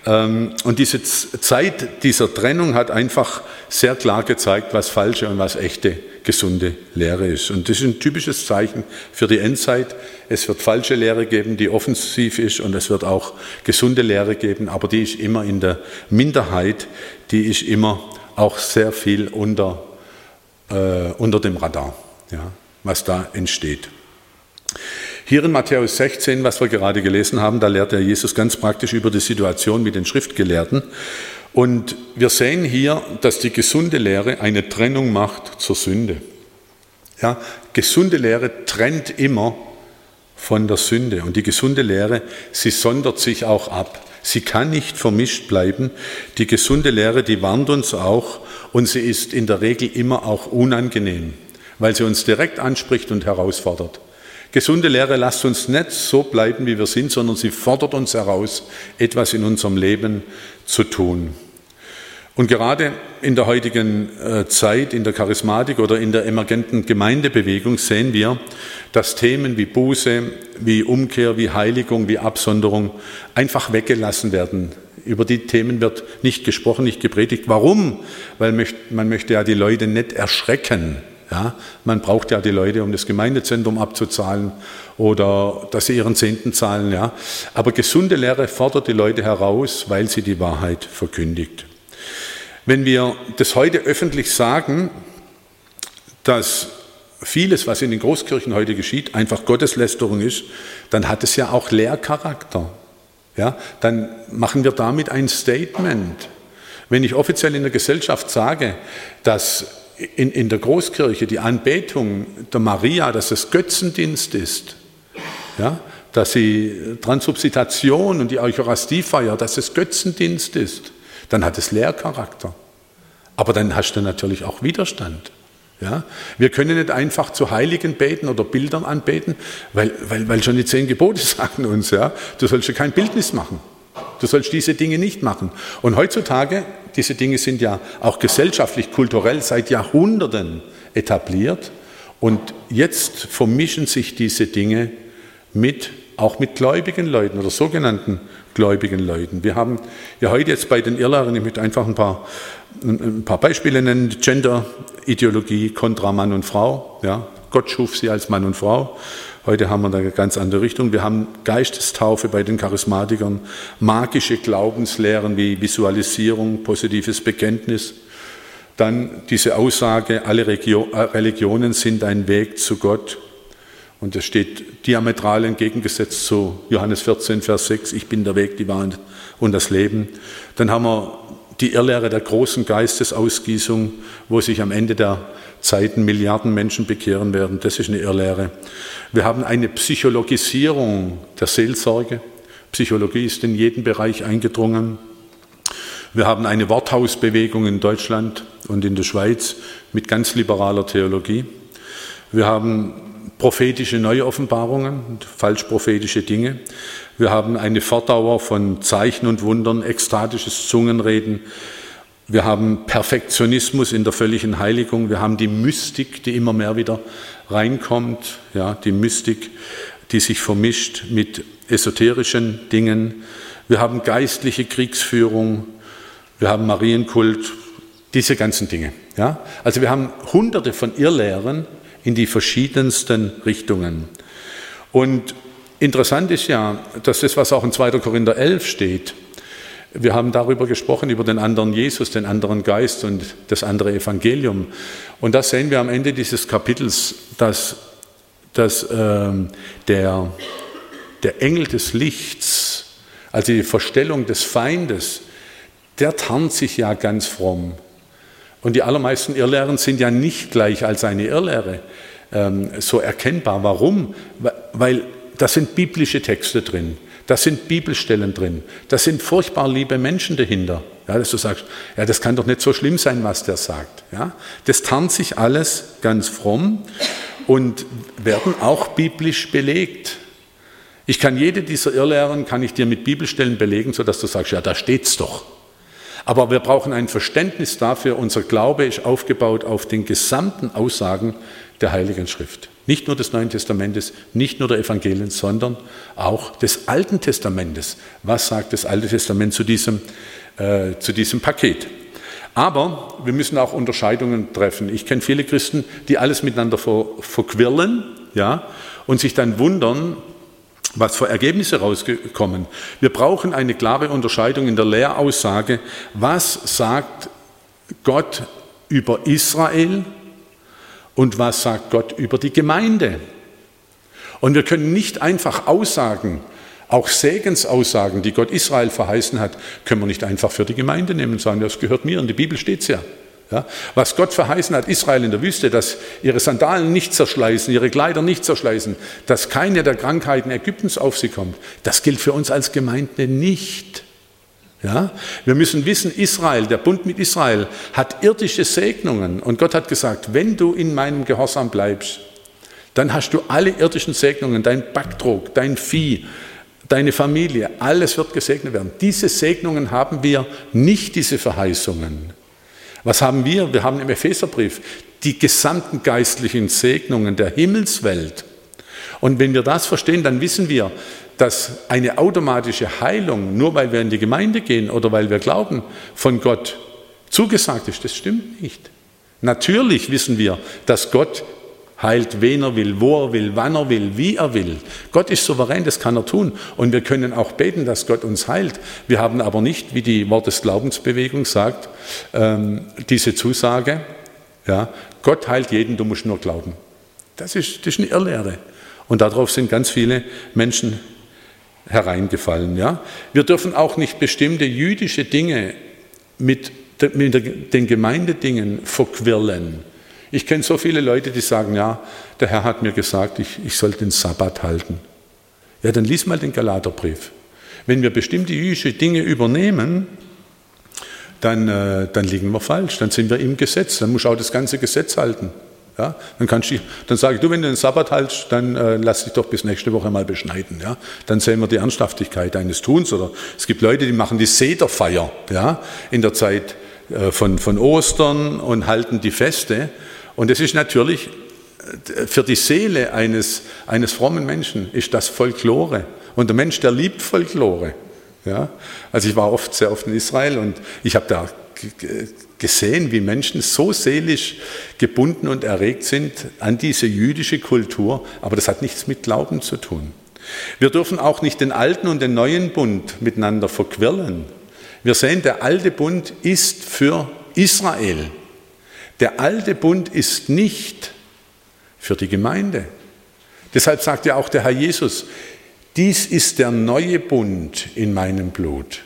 Und diese Zeit dieser Trennung hat einfach sehr klar gezeigt, was falsche und was echte, gesunde Lehre ist. Und das ist ein typisches Zeichen für die Endzeit. Es wird falsche Lehre geben, die offensiv ist, und es wird auch gesunde Lehre geben, aber die ist immer in der Minderheit, die ist immer auch sehr viel unter, äh, unter dem Radar, ja, was da entsteht. Hier in Matthäus sechzehn, was wir gerade gelesen haben, da lehrt der Jesus ganz praktisch über die Situation mit den Schriftgelehrten. Und wir sehen hier, dass die gesunde Lehre eine Trennung macht zur Sünde. Ja, gesunde Lehre trennt immer von der Sünde. Und die gesunde Lehre, sie sondert sich auch ab. Sie kann nicht vermischt bleiben. Die gesunde Lehre, die warnt uns auch, und sie ist in der Regel immer auch unangenehm, weil sie uns direkt anspricht und herausfordert. Gesunde Lehre lässt uns nicht so bleiben, wie wir sind, sondern sie fordert uns heraus, etwas in unserem Leben zu tun. Und gerade in der heutigen Zeit, in der Charismatik oder in der emergenten Gemeindebewegung sehen wir, dass Themen wie Buße, wie Umkehr, wie Heiligung, wie Absonderung einfach weggelassen werden. Über die Themen wird nicht gesprochen, nicht gepredigt. Warum? Weil man möchte ja die Leute nicht erschrecken. Ja, man braucht ja die Leute, um das Gemeindezentrum abzuzahlen oder dass sie ihren Zehnten zahlen. Ja. Aber gesunde Lehre fordert die Leute heraus, weil sie die Wahrheit verkündigt. Wenn wir das heute öffentlich sagen, dass vieles, was in den Großkirchen heute geschieht, einfach Gotteslästerung ist, dann hat es ja auch Lehrcharakter. Ja, dann machen wir damit ein Statement. Wenn ich offiziell in der Gesellschaft sage, dass In, in der Großkirche die Anbetung der Maria, dass es Götzendienst ist, ja, dass sie Transubstantiation und die Eucharistiefeier, dass es Götzendienst ist, dann hat es Lehrcharakter. Aber dann hast du natürlich auch Widerstand. Ja. Wir können nicht einfach zu Heiligen beten oder Bildern anbeten, weil, weil, weil schon die zehn Gebote sagen uns, ja, du sollst ja kein Bildnis machen. Du sollst diese Dinge nicht machen. Und heutzutage, diese Dinge sind ja auch gesellschaftlich, kulturell seit Jahrhunderten etabliert. Und jetzt vermischen sich diese Dinge mit, auch mit gläubigen Leuten oder sogenannten gläubigen Leuten. Wir haben ja heute jetzt bei den Irrlehrern, ich möchte einfach ein paar, ein paar Beispiele nennen, Gender-Ideologie kontra Mann und Frau. Ja, Gott schuf sie als Mann und Frau. Heute haben wir da eine ganz andere Richtung. Wir haben Geistestaufe bei den Charismatikern, magische Glaubenslehren wie Visualisierung, positives Bekenntnis. Dann diese Aussage, alle Religionen sind ein Weg zu Gott. Und das steht diametral entgegengesetzt zu Johannes vierzehn, Vers sechs, ich bin der Weg, die Wahrheit und das Leben. Dann haben wir die Irrlehre der großen Geistesausgießung, wo sich am Ende der Zeiten Milliarden Menschen bekehren werden. Das ist eine Irrlehre. Wir haben eine Psychologisierung der Seelsorge. Psychologie ist in jeden Bereich eingedrungen. Wir haben eine Worthausbewegung in Deutschland und in der Schweiz mit ganz liberaler Theologie. Wir haben prophetische Neuoffenbarungen, falschprophetische Dinge. Wir haben eine Fortdauer von Zeichen und Wundern, ekstatisches Zungenreden. Wir haben Perfektionismus in der völligen Heiligung. Wir haben die Mystik, die immer mehr wieder reinkommt. Ja, die Mystik, die sich vermischt mit esoterischen Dingen. Wir haben geistliche Kriegsführung. Wir haben Marienkult. Diese ganzen Dinge. Ja, also wir haben hunderte von Irrlehren in die verschiedensten Richtungen. Und interessant ist ja, dass das, was auch in zweiter Korinther elf steht, wir haben darüber gesprochen, über den anderen Jesus, den anderen Geist und das andere Evangelium. Und das sehen wir am Ende dieses Kapitels, dass, dass ähm, der, der Engel des Lichts, also die Verstellung des Feindes, der tarnt sich ja ganz fromm. Und die allermeisten Irrlehren sind ja nicht gleich als eine Irrlehre ähm, so erkennbar. Warum? Weil da sind biblische Texte drin. Da sind Bibelstellen drin, da sind furchtbar liebe Menschen dahinter. Ja, dass du sagst, ja, das kann doch nicht so schlimm sein, was der sagt. Ja, das tarnt sich alles ganz fromm und werden auch biblisch belegt. Ich kann jede dieser Irrlehren, kann ich dir mit Bibelstellen belegen, sodass du sagst, ja, da steht's doch. Aber wir brauchen ein Verständnis dafür, unser Glaube ist aufgebaut auf den gesamten Aussagen der Heiligen Schrift. Nicht nur des Neuen Testamentes, nicht nur der Evangelien, sondern auch des Alten Testamentes. Was sagt das Alte Testament zu diesem, äh, zu diesem Paket? Aber wir müssen auch Unterscheidungen treffen. Ich kenne viele Christen, die alles miteinander ver, verquirlen, ja, und sich dann wundern, was für Ergebnisse rauskommen. Wir brauchen eine klare Unterscheidung in der Lehraussage. Was sagt Gott über Israel und was sagt Gott über die Gemeinde? Und wir können nicht einfach Aussagen, auch Segensaussagen, die Gott Israel verheißen hat, können wir nicht einfach für die Gemeinde nehmen und sagen, das gehört mir, in der Bibel steht es ja. Ja, was Gott verheißen hat, Israel in der Wüste, dass ihre Sandalen nicht zerschleißen, ihre Kleider nicht zerschleißen, dass keine der Krankheiten Ägyptens auf sie kommt, das gilt für uns als Gemeinde nicht. Ja, wir müssen wissen, Israel, der Bund mit Israel, hat irdische Segnungen. Und Gott hat gesagt, wenn du in meinem Gehorsam bleibst, dann hast du alle irdischen Segnungen, dein Backtrog, dein Vieh, deine Familie, alles wird gesegnet werden. Diese Segnungen haben wir nicht, diese Verheißungen. Was haben wir? Wir haben im Epheserbrief die gesamten geistlichen Segnungen der Himmelswelt. Und wenn wir das verstehen, dann wissen wir, dass eine automatische Heilung, nur weil wir in die Gemeinde gehen oder weil wir glauben, von Gott zugesagt ist. Das stimmt nicht. Natürlich wissen wir, dass Gott heilt, wen er will, wo er will, wann er will, wie er will. Gott ist souverän, das kann er tun. Und wir können auch beten, dass Gott uns heilt. Wir haben aber nicht, wie die Wort des Glaubensbewegung sagt, ähm, diese Zusage, ja, Gott heilt jeden, du musst nur glauben. Das ist, das ist eine Irrlehre. Und darauf sind ganz viele Menschen hereingefallen. Ja. Wir dürfen auch nicht bestimmte jüdische Dinge mit, mit den Gemeindedingen verquirlen. Ich kenne so viele Leute, die sagen, ja, der Herr hat mir gesagt, ich, ich soll den Sabbat halten. Ja, dann lies mal den Galaterbrief. Wenn wir bestimmte jüdische Dinge übernehmen, dann, äh, dann liegen wir falsch, dann sind wir im Gesetz, dann musst du auch das ganze Gesetz halten. Ja, dann, kannst du, dann sage ich, du, wenn du den Sabbat hältst, dann äh, lass dich doch bis nächste Woche mal beschneiden. Ja? Dann sehen wir die Ernsthaftigkeit deines Tuns. Oder es gibt Leute, die machen die Sederfeier, ja, in der Zeit äh, von, von Ostern und halten die Feste. Und es ist natürlich für die Seele eines, eines frommen Menschen ist das Folklore. Und der Mensch, der liebt Folklore. Ja? Also ich war oft, sehr oft in Israel und ich habe da gesehen, wie Menschen so seelisch gebunden und erregt sind an diese jüdische Kultur, aber das hat nichts mit Glauben zu tun. Wir dürfen auch nicht den alten und den neuen Bund miteinander verquirlen. Wir sehen, der alte Bund ist für Israel. Der alte Bund ist nicht für die Gemeinde. Deshalb sagt ja auch der Herr Jesus, dies ist der neue Bund in meinem Blut.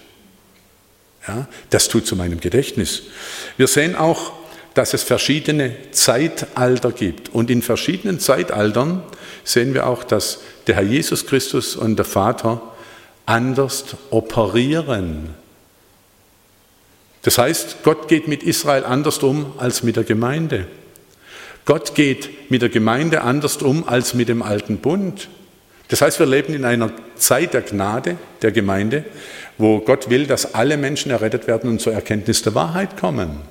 Ja, das tut zu meinem Gedächtnis. Wir sehen auch, dass es verschiedene Zeitalter gibt. Und in verschiedenen Zeitaltern sehen wir auch, dass der Herr Jesus Christus und der Vater anders operieren. Das heißt, Gott geht mit Israel anders um als mit der Gemeinde. Gott geht mit der Gemeinde anders um als mit dem alten Bund. Das heißt, wir leben in einer Zeit der Gnade der Gemeinde, wo Gott will, dass alle Menschen errettet werden und zur Erkenntnis der Wahrheit kommen.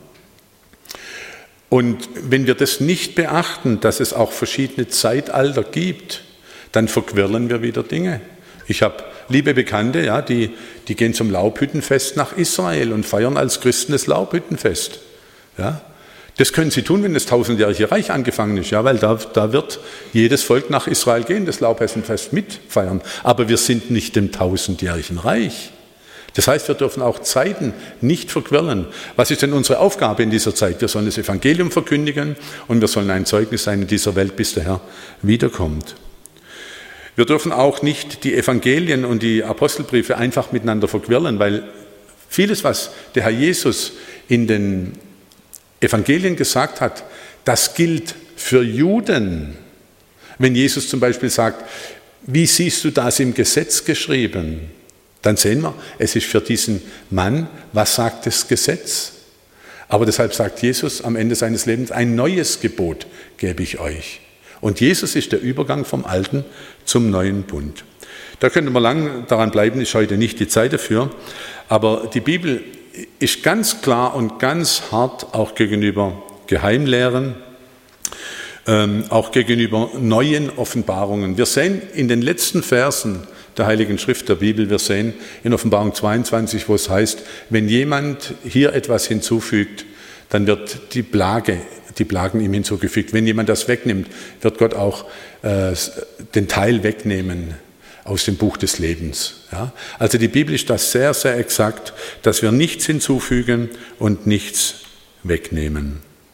Und wenn wir das nicht beachten, dass es auch verschiedene Zeitalter gibt, dann verquirlen wir wieder Dinge. Ich habe liebe Bekannte, ja, die, die gehen zum Laubhüttenfest nach Israel und feiern als Christen das Laubhüttenfest. Ja. Das können sie tun, wenn das tausendjährige Reich angefangen ist, ja, weil da, da wird jedes Volk nach Israel gehen, das Laubhüttenfest mitfeiern. Aber wir sind nicht im tausendjährigen Reich. Das heißt, wir dürfen auch Zeiten nicht verquirlen. Was ist denn unsere Aufgabe in dieser Zeit? Wir sollen das Evangelium verkündigen und wir sollen ein Zeugnis sein in dieser Welt, bis der Herr wiederkommt. Wir dürfen auch nicht die Evangelien und die Apostelbriefe einfach miteinander verquirlen, weil vieles, was der Herr Jesus in den Evangelien gesagt hat, das gilt für Juden. Wenn Jesus zum Beispiel sagt, wie siehst du das im Gesetz geschrieben? Dann sehen wir, es ist für diesen Mann, was sagt das Gesetz? Aber deshalb sagt Jesus am Ende seines Lebens, ein neues Gebot gebe ich euch. Und Jesus ist der Übergang vom Alten zum neuen Bund. Da könnte man lang daran bleiben, ist heute nicht die Zeit dafür. Aber die Bibel ist ganz klar und ganz hart auch gegenüber Geheimlehren. ähm, auch gegenüber neuen Offenbarungen. Wir sehen in den letzten Versen der Heiligen Schrift der Bibel, wir sehen in Offenbarung zweiundzwanzig, wo es heißt, wenn jemand hier etwas hinzufügt, dann wird die Plage, die Plagen ihm hinzugefügt. Wenn jemand das wegnimmt, wird Gott auch äh, den Teil wegnehmen aus dem Buch des Lebens. Ja? Also die Bibel ist das sehr, sehr exakt, dass wir nichts hinzufügen und nichts wegnehmen.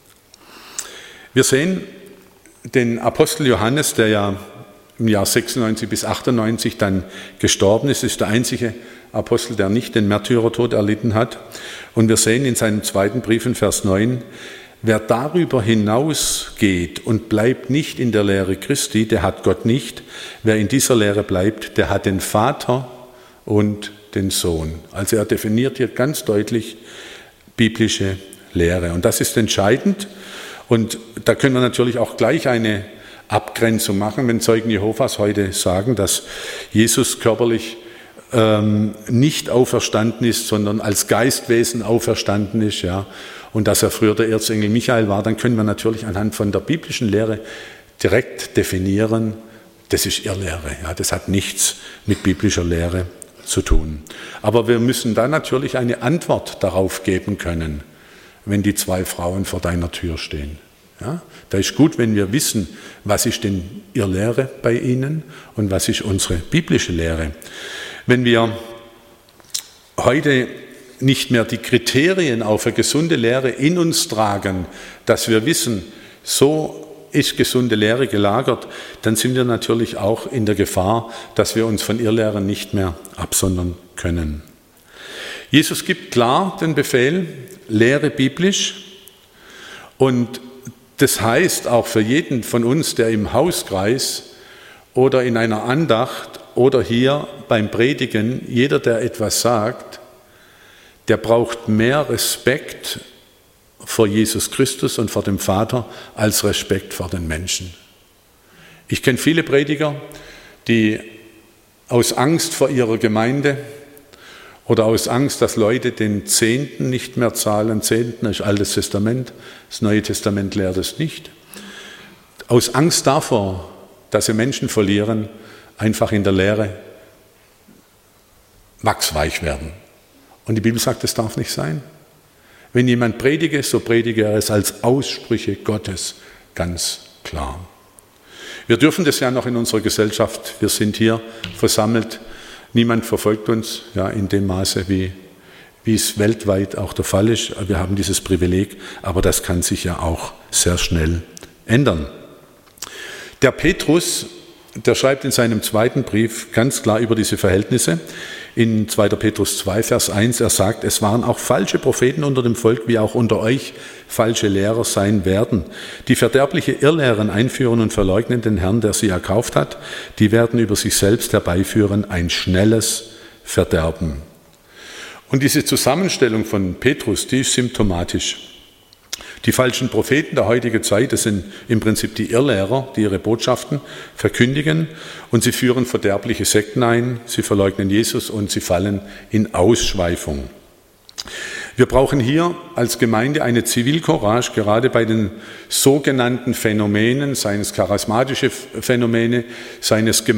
Wir sehen den Apostel Johannes, der ja im Jahr sechsundneunzig bis achtundneunzig dann gestorben ist, ist der einzige Apostel, der nicht den Märtyrertod erlitten hat. Und wir sehen in seinem zweiten Brief in Vers neun, wer darüber hinausgeht und bleibt nicht in der Lehre Christi, der hat Gott nicht. Wer in dieser Lehre bleibt, der hat den Vater und den Sohn. Also er definiert hier ganz deutlich biblische Lehre. Und das ist entscheidend. Und da können wir natürlich auch gleich eine Abgrenzung machen, wenn Zeugen Jehovas heute sagen, dass Jesus körperlich ähm, nicht auferstanden ist, sondern als Geistwesen auferstanden ist, ja, und dass er früher der Erzengel Michael war, dann können wir natürlich anhand von der biblischen Lehre direkt definieren, das ist Irrlehre, ja, das hat nichts mit biblischer Lehre zu tun. Aber wir müssen da natürlich eine Antwort darauf geben können, wenn die zwei Frauen vor deiner Tür stehen. Ja, da ist gut, wenn wir wissen, was ist denn ihre Lehre bei ihnen und was ist unsere biblische Lehre. Wenn wir heute nicht mehr die Kriterien auch für gesunde Lehre in uns tragen, dass wir wissen, so ist gesunde Lehre gelagert, dann sind wir natürlich auch in der Gefahr, dass wir uns von Irrlehren nicht mehr absondern können. Jesus gibt klar den Befehl, lehre biblisch, und das heißt auch für jeden von uns, der im Hauskreis oder in einer Andacht oder hier beim Predigen, jeder, der etwas sagt, der braucht mehr Respekt vor Jesus Christus und vor dem Vater als Respekt vor den Menschen. Ich kenne viele Prediger, die aus Angst vor ihrer Gemeinde oder aus Angst, dass Leute den Zehnten nicht mehr zahlen, Zehnten ist Altes Testament, das Neue Testament lehrt es nicht, aus Angst davor, dass sie Menschen verlieren, einfach in der Lehre wachsweich werden. Und die Bibel sagt, das darf nicht sein. Wenn jemand predige, so predige er es als Aussprüche Gottes, ganz klar. Wir dürfen das ja noch in unserer Gesellschaft, wir sind hier versammelt, niemand verfolgt uns ja, in dem Maße, wie, wie es weltweit auch der Fall ist. Wir haben dieses Privileg, aber das kann sich ja auch sehr schnell ändern. Der Petrus, der schreibt in seinem zweiten Brief ganz klar über diese Verhältnisse. In zweiter Petrus zwei, Vers eins, er sagt, es waren auch falsche Propheten unter dem Volk, wie auch unter euch falsche Lehrer sein werden, die verderbliche Irrlehren einführen und verleugnen den Herrn, der sie erkauft hat. Die werden über sich selbst herbeiführen ein schnelles Verderben. Und diese Zusammenstellung von Petrus, die ist symptomatisch. Die falschen Propheten der heutigen Zeit, das sind im Prinzip die Irrlehrer, die ihre Botschaften verkündigen, und sie führen verderbliche Sekten ein, sie verleugnen Jesus und sie fallen in Ausschweifung. Wir brauchen hier als Gemeinde eine Zivilcourage, gerade bei den sogenannten Phänomenen, seien es charismatische Phänomene, seien es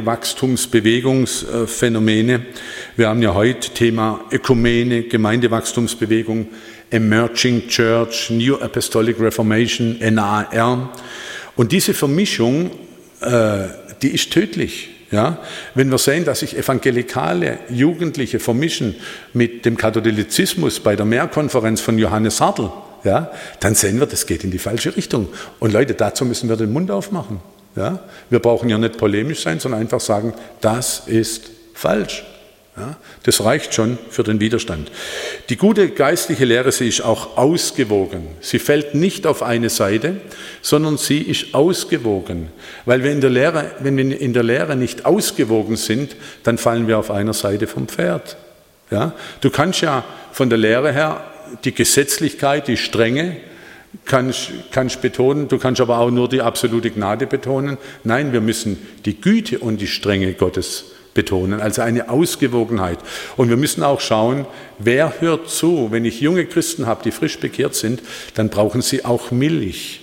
Gemeindewachstumsbewegungsphänomene. Wir haben ja heute Thema Ökumene, Gemeindewachstumsbewegung, Emerging Church, New Apostolic Reformation, N A R. Und diese Vermischung, äh, die ist tödlich. Ja? Wenn wir sehen, dass sich evangelikale Jugendliche vermischen mit dem Katholizismus bei der Mehrkonferenz von Johannes Hartl, ja, dann sehen wir, das geht in die falsche Richtung. Und Leute, dazu müssen wir den Mund aufmachen. Ja? Wir brauchen ja nicht polemisch sein, sondern einfach sagen, das ist falsch. Ja, das reicht schon für den Widerstand. Die gute geistliche Lehre, sie ist auch ausgewogen. Sie fällt nicht auf eine Seite, sondern sie ist ausgewogen. Weil wir in der Lehre, wenn wir in der Lehre nicht ausgewogen sind, dann fallen wir auf einer Seite vom Pferd. Ja, du kannst ja von der Lehre her die Gesetzlichkeit, die Strenge, kannst, kannst betonen, du kannst aber auch nur die absolute Gnade betonen. Nein, wir müssen die Güte und die Strenge Gottes betonen, also eine Ausgewogenheit. Und wir müssen auch schauen, wer hört zu. Wenn ich junge Christen habe, die frisch bekehrt sind, dann brauchen sie auch Milch.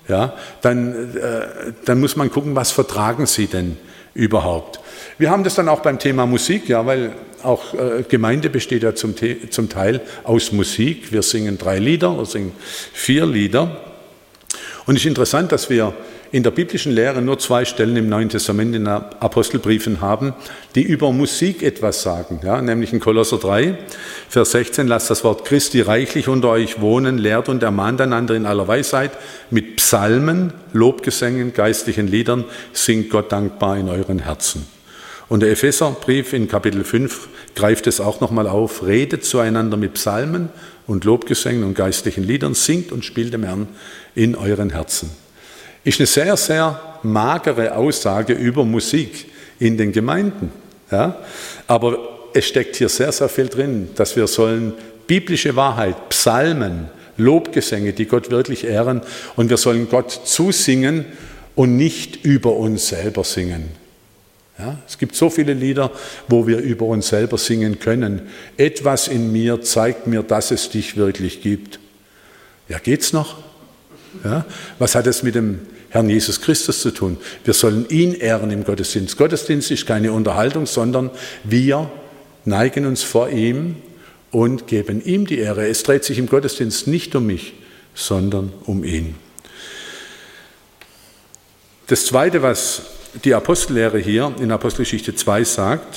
ja, dann, äh, dann muss man gucken, was vertragen sie denn überhaupt. Wir haben das dann auch beim Thema Musik, ja, weil auch äh, Gemeinde besteht ja zum, zum Teil aus Musik. Wir singen drei Lieder, wir singen vier Lieder. Und es ist interessant, dass wir in der biblischen Lehre nur zwei Stellen im Neuen Testament in den Apostelbriefen haben, die über Musik etwas sagen, ja, nämlich in Kolosser drei, Vers sechzehn, lasst das Wort Christi reichlich unter euch wohnen, lehrt und ermahnt einander in aller Weisheit, mit Psalmen, Lobgesängen, geistlichen Liedern, singt Gott dankbar in euren Herzen. Und der Epheserbrief in Kapitel fünf greift es auch nochmal auf, redet zueinander mit Psalmen und Lobgesängen und geistlichen Liedern, singt und spielt dem Herrn in euren Herzen. Ist eine sehr, sehr magere Aussage über Musik in den Gemeinden. Ja? Aber es steckt hier sehr, sehr viel drin, dass wir sollen biblische Wahrheit, Psalmen, Lobgesänge, die Gott wirklich ehren, und wir sollen Gott zusingen und nicht über uns selber singen. Ja? Es gibt so viele Lieder, wo wir über uns selber singen können. Etwas in mir zeigt mir, dass es dich wirklich gibt. Ja, geht's noch? Ja? Was hat es mit dem Herrn Jesus Christus zu tun? Wir sollen ihn ehren im Gottesdienst. Gottesdienst ist keine Unterhaltung, sondern wir neigen uns vor ihm und geben ihm die Ehre. Es dreht sich im Gottesdienst nicht um mich, sondern um ihn. Das Zweite, was die Apostellehre hier in Apostelgeschichte zwei sagt,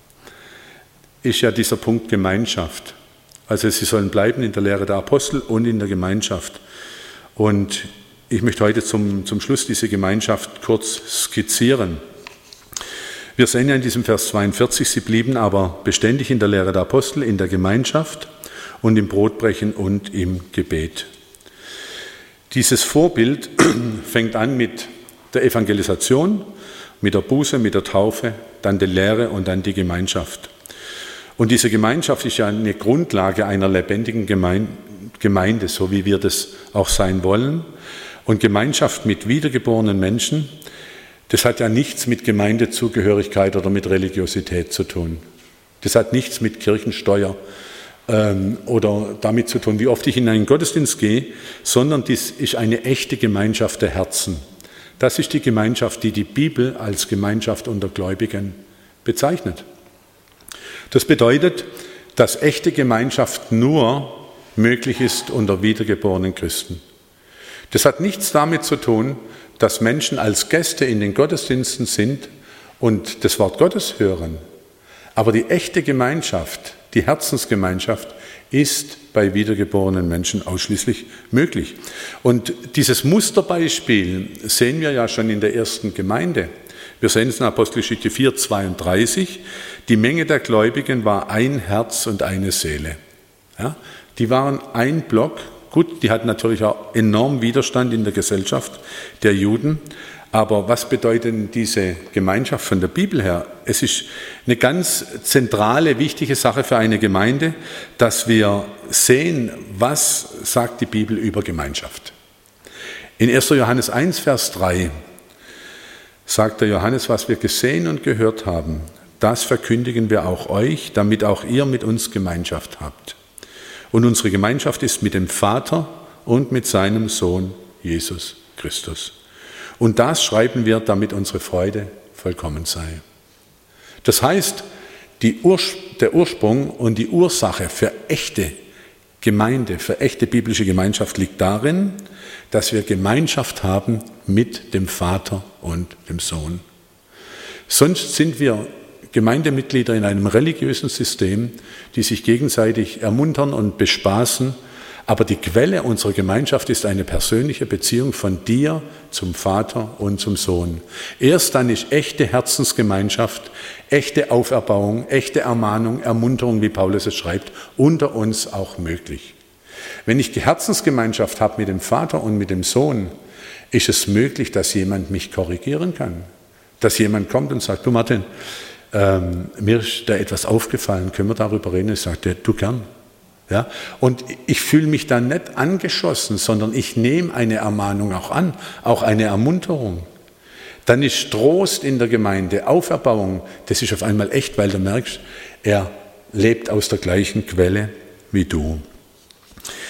ist ja dieser Punkt Gemeinschaft. Also sie sollen bleiben in der Lehre der Apostel und in der Gemeinschaft. Und ich möchte heute zum, zum Schluss diese Gemeinschaft kurz skizzieren. Wir sehen ja in diesem Vers zweiundvierzig, sie blieben aber beständig in der Lehre der Apostel, in der Gemeinschaft und im Brotbrechen und im Gebet. Dieses Vorbild fängt an mit der Evangelisation, mit der Buße, mit der Taufe, dann der Lehre und dann die Gemeinschaft. Und diese Gemeinschaft ist ja eine Grundlage einer lebendigen Gemeinde, so wie wir das auch sein wollen. Und Gemeinschaft mit wiedergeborenen Menschen, das hat ja nichts mit Gemeindezugehörigkeit oder mit Religiosität zu tun. Das hat nichts mit Kirchensteuer ähm, oder damit zu tun, wie oft ich in einen Gottesdienst gehe, sondern dies ist eine echte Gemeinschaft der Herzen. Das ist die Gemeinschaft, die die Bibel als Gemeinschaft unter Gläubigen bezeichnet. Das bedeutet, dass echte Gemeinschaft nur möglich ist unter wiedergeborenen Christen. Das hat nichts damit zu tun, dass Menschen als Gäste in den Gottesdiensten sind und das Wort Gottes hören. Aber die echte Gemeinschaft, die Herzensgemeinschaft, ist bei wiedergeborenen Menschen ausschließlich möglich. Und dieses Musterbeispiel sehen wir ja schon in der ersten Gemeinde. Wir sehen es in Apostelgeschichte vier, zweiunddreißig. Die Menge der Gläubigen war ein Herz und eine Seele. Ja, die waren ein Block. Gut, die hatten natürlich auch enormen Widerstand in der Gesellschaft der Juden. Aber was bedeutet diese Gemeinschaft von der Bibel her? Es ist eine ganz zentrale, wichtige Sache für eine Gemeinde, dass wir sehen, was sagt die Bibel über Gemeinschaft. In erster Johannes eins, Vers drei sagt der Johannes, was wir gesehen und gehört haben, das verkündigen wir auch euch, damit auch ihr mit uns Gemeinschaft habt. Und unsere Gemeinschaft ist mit dem Vater und mit seinem Sohn Jesus Christus. Und das schreiben wir, damit unsere Freude vollkommen sei. Das heißt, die Urs- der Ursprung und die Ursache für echte Gemeinde, für echte biblische Gemeinschaft liegt darin, dass wir Gemeinschaft haben mit dem Vater und dem Sohn. Sonst sind wir Gemeindemitglieder in einem religiösen System, die sich gegenseitig ermuntern und bespaßen, aber die Quelle unserer Gemeinschaft ist eine persönliche Beziehung von dir zum Vater und zum Sohn. Erst dann ist echte Herzensgemeinschaft, echte Auferbauung, echte Ermahnung, Ermunterung, wie Paulus es schreibt, unter uns auch möglich. Wenn ich Herzensgemeinschaft habe mit dem Vater und mit dem Sohn, ist es möglich, dass jemand mich korrigieren kann. Dass jemand kommt und sagt, du Martin, ähm, mir ist da etwas aufgefallen, können wir darüber reden? Ich sagte, du gern. Ja? Und ich fühle mich dann nicht angeschossen, sondern ich nehme eine Ermahnung auch an, auch eine Ermunterung. Dann ist Trost in der Gemeinde, Auferbauung, das ist auf einmal echt, weil du merkst, er lebt aus der gleichen Quelle wie du.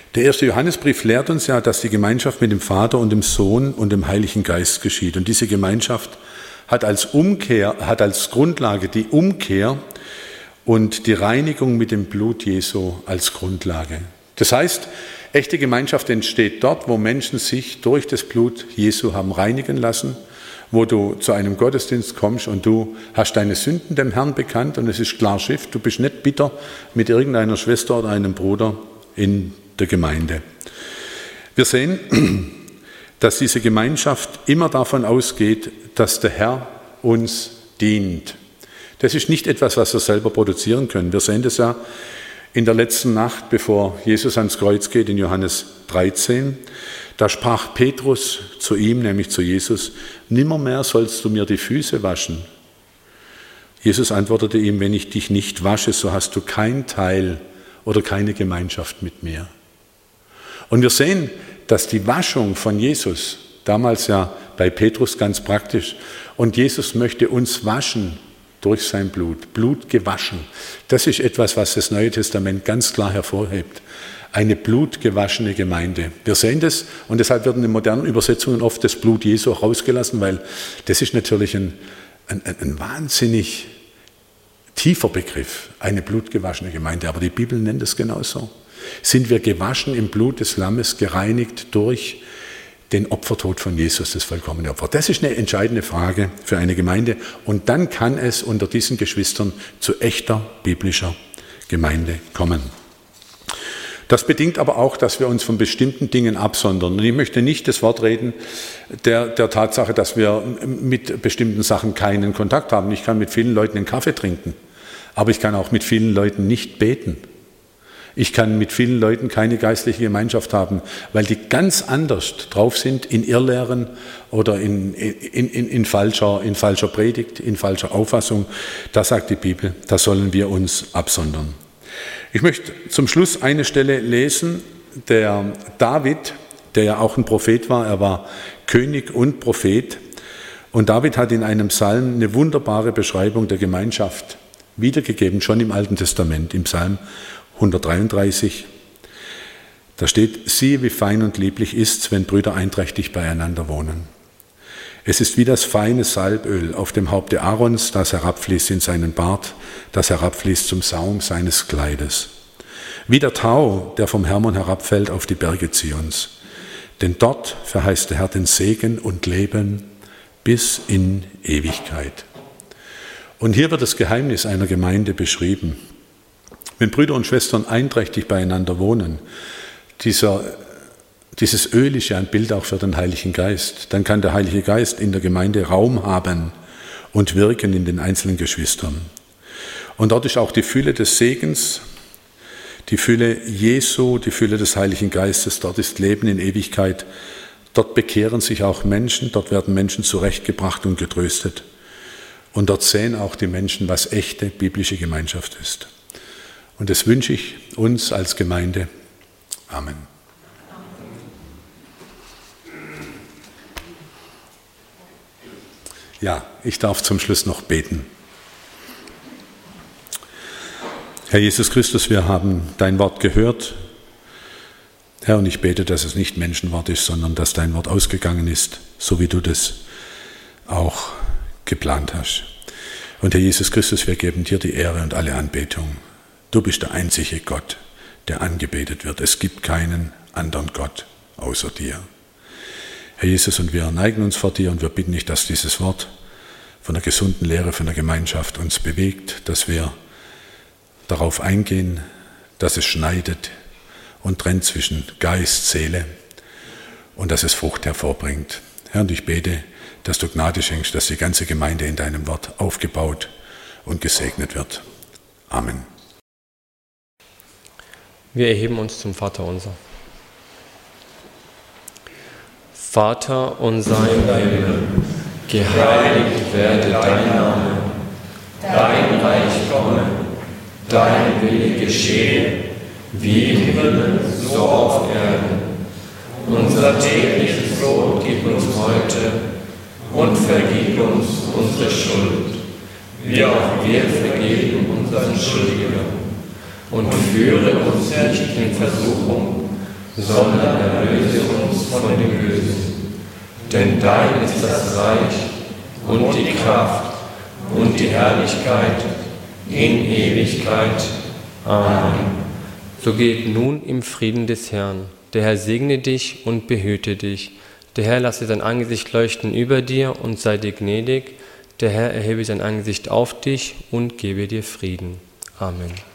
Der erste Johannesbrief lehrt uns ja, dass die Gemeinschaft mit dem Vater und dem Sohn und dem Heiligen Geist geschieht. Und diese Gemeinschaft hat als Umkehr, hat als Grundlage die Umkehr und die Reinigung mit dem Blut Jesu als Grundlage. Das heißt, echte Gemeinschaft entsteht dort, wo Menschen sich durch das Blut Jesu haben reinigen lassen, wo du zu einem Gottesdienst kommst und du hast deine Sünden dem Herrn bekannt und es ist klar Schrift, du bist nicht bitter mit irgendeiner Schwester oder einem Bruder in der Gemeinde. Wir sehen, dass diese Gemeinschaft immer davon ausgeht, dass der Herr uns dient. Das ist nicht etwas, was wir selber produzieren können. Wir sehen das ja in der letzten Nacht, bevor Jesus ans Kreuz geht, in Johannes dreizehn. Da sprach Petrus zu ihm, nämlich zu Jesus, nimmermehr sollst du mir die Füße waschen. Jesus antwortete ihm, wenn ich dich nicht wasche, so hast du kein Teil oder keine Gemeinschaft mit mir. Und wir sehen, dass die Waschung von Jesus, damals ja bei Petrus ganz praktisch, und Jesus möchte uns waschen durch sein Blut, Blut gewaschen. Das ist etwas, was das Neue Testament ganz klar hervorhebt. Eine blutgewaschene Gemeinde. Wir sehen das und deshalb werden in modernen Übersetzungen oft das Blut Jesu auch rausgelassen, weil das ist natürlich ein, ein, ein wahnsinnig tiefer Begriff, eine blutgewaschene Gemeinde. Aber die Bibel nennt es genauso. Sind wir gewaschen im Blut des Lammes, gereinigt durch den Opfertod von Jesus, das vollkommene Opfer? Das ist eine entscheidende Frage für eine Gemeinde. Und dann kann es unter diesen Geschwistern zu echter biblischer Gemeinde kommen. Das bedingt aber auch, dass wir uns von bestimmten Dingen absondern. Und ich möchte nicht das Wort reden der, der Tatsache, dass wir mit bestimmten Sachen keinen Kontakt haben. Ich kann mit vielen Leuten einen Kaffee trinken, aber ich kann auch mit vielen Leuten nicht beten. Ich kann mit vielen Leuten keine geistliche Gemeinschaft haben, weil die ganz anders drauf sind in Irrlehren oder in, in, in, in, falscher, in falscher Predigt, in falscher Auffassung. Da sagt die Bibel, da sollen wir uns absondern. Ich möchte zum Schluss eine Stelle lesen, der David, der ja auch ein Prophet war, er war König und Prophet. Und David hat in einem Psalm eine wunderbare Beschreibung der Gemeinschaft wiedergegeben, schon im Alten Testament, im Psalm hundertdreiunddreißig. Da steht, siehe, wie fein und lieblich ist's, wenn Brüder einträchtig beieinander wohnen. Es ist wie das feine Salböl auf dem Haupte Aarons, das herabfließt in seinen Bart, das herabfließt zum Saum seines Kleides. Wie der Tau, der vom Hermon herabfällt auf die Berge Zions. Denn dort verheißt der Herr den Segen und Leben bis in Ewigkeit. Und hier wird das Geheimnis einer Gemeinde beschrieben. Wenn Brüder und Schwestern einträchtig beieinander wohnen, dieser, dieses Öl ist ja ein Bild auch für den Heiligen Geist, dann kann der Heilige Geist in der Gemeinde Raum haben und wirken in den einzelnen Geschwistern. Und dort ist auch die Fülle des Segens, die Fülle Jesu, die Fülle des Heiligen Geistes, dort ist Leben in Ewigkeit. Dort bekehren sich auch Menschen, dort werden Menschen zurechtgebracht und getröstet. Und dort sehen auch die Menschen, was echte biblische Gemeinschaft ist. Und das wünsche ich uns als Gemeinde. Amen. Ja, ich darf zum Schluss noch beten. Herr Jesus Christus, wir haben dein Wort gehört. Herr, und ich bete, dass es nicht Menschenwort ist, sondern dass dein Wort ausgegangen ist, so wie du das auch geplant hast. Und Herr Jesus Christus, wir geben dir die Ehre und alle Anbetung. Du bist der einzige Gott, der angebetet wird. Es gibt keinen anderen Gott außer dir. Herr Jesus, und wir neigen uns vor dir und wir bitten dich, dass dieses Wort von der gesunden Lehre, von der Gemeinschaft uns bewegt, dass wir darauf eingehen, dass es schneidet und trennt zwischen Geist, Seele und dass es Frucht hervorbringt. Herr, und ich bete, dass du Gnade schenkst, dass die ganze Gemeinde in deinem Wort aufgebaut und gesegnet wird. Amen. Wir erheben uns zum Vater unser. Vater unser im Himmel, geheiligt werde dein Name, dein Reich komme, dein Wille geschehe, wie im Himmel, so auf Erden. Unser tägliches Brot gib uns heute und vergib uns unsere Schuld, wie auch wir vergeben unseren Schuldigern. Und führe uns nicht in Versuchung, sondern erlöse uns von dem Bösen. Denn dein ist das Reich und die Kraft und die Herrlichkeit in Ewigkeit. Amen. So geht nun im Frieden des Herrn. Der Herr segne dich und behüte dich. Der Herr lasse sein Angesicht leuchten über dir und sei dir gnädig. Der Herr erhebe sein Angesicht auf dich und gebe dir Frieden. Amen.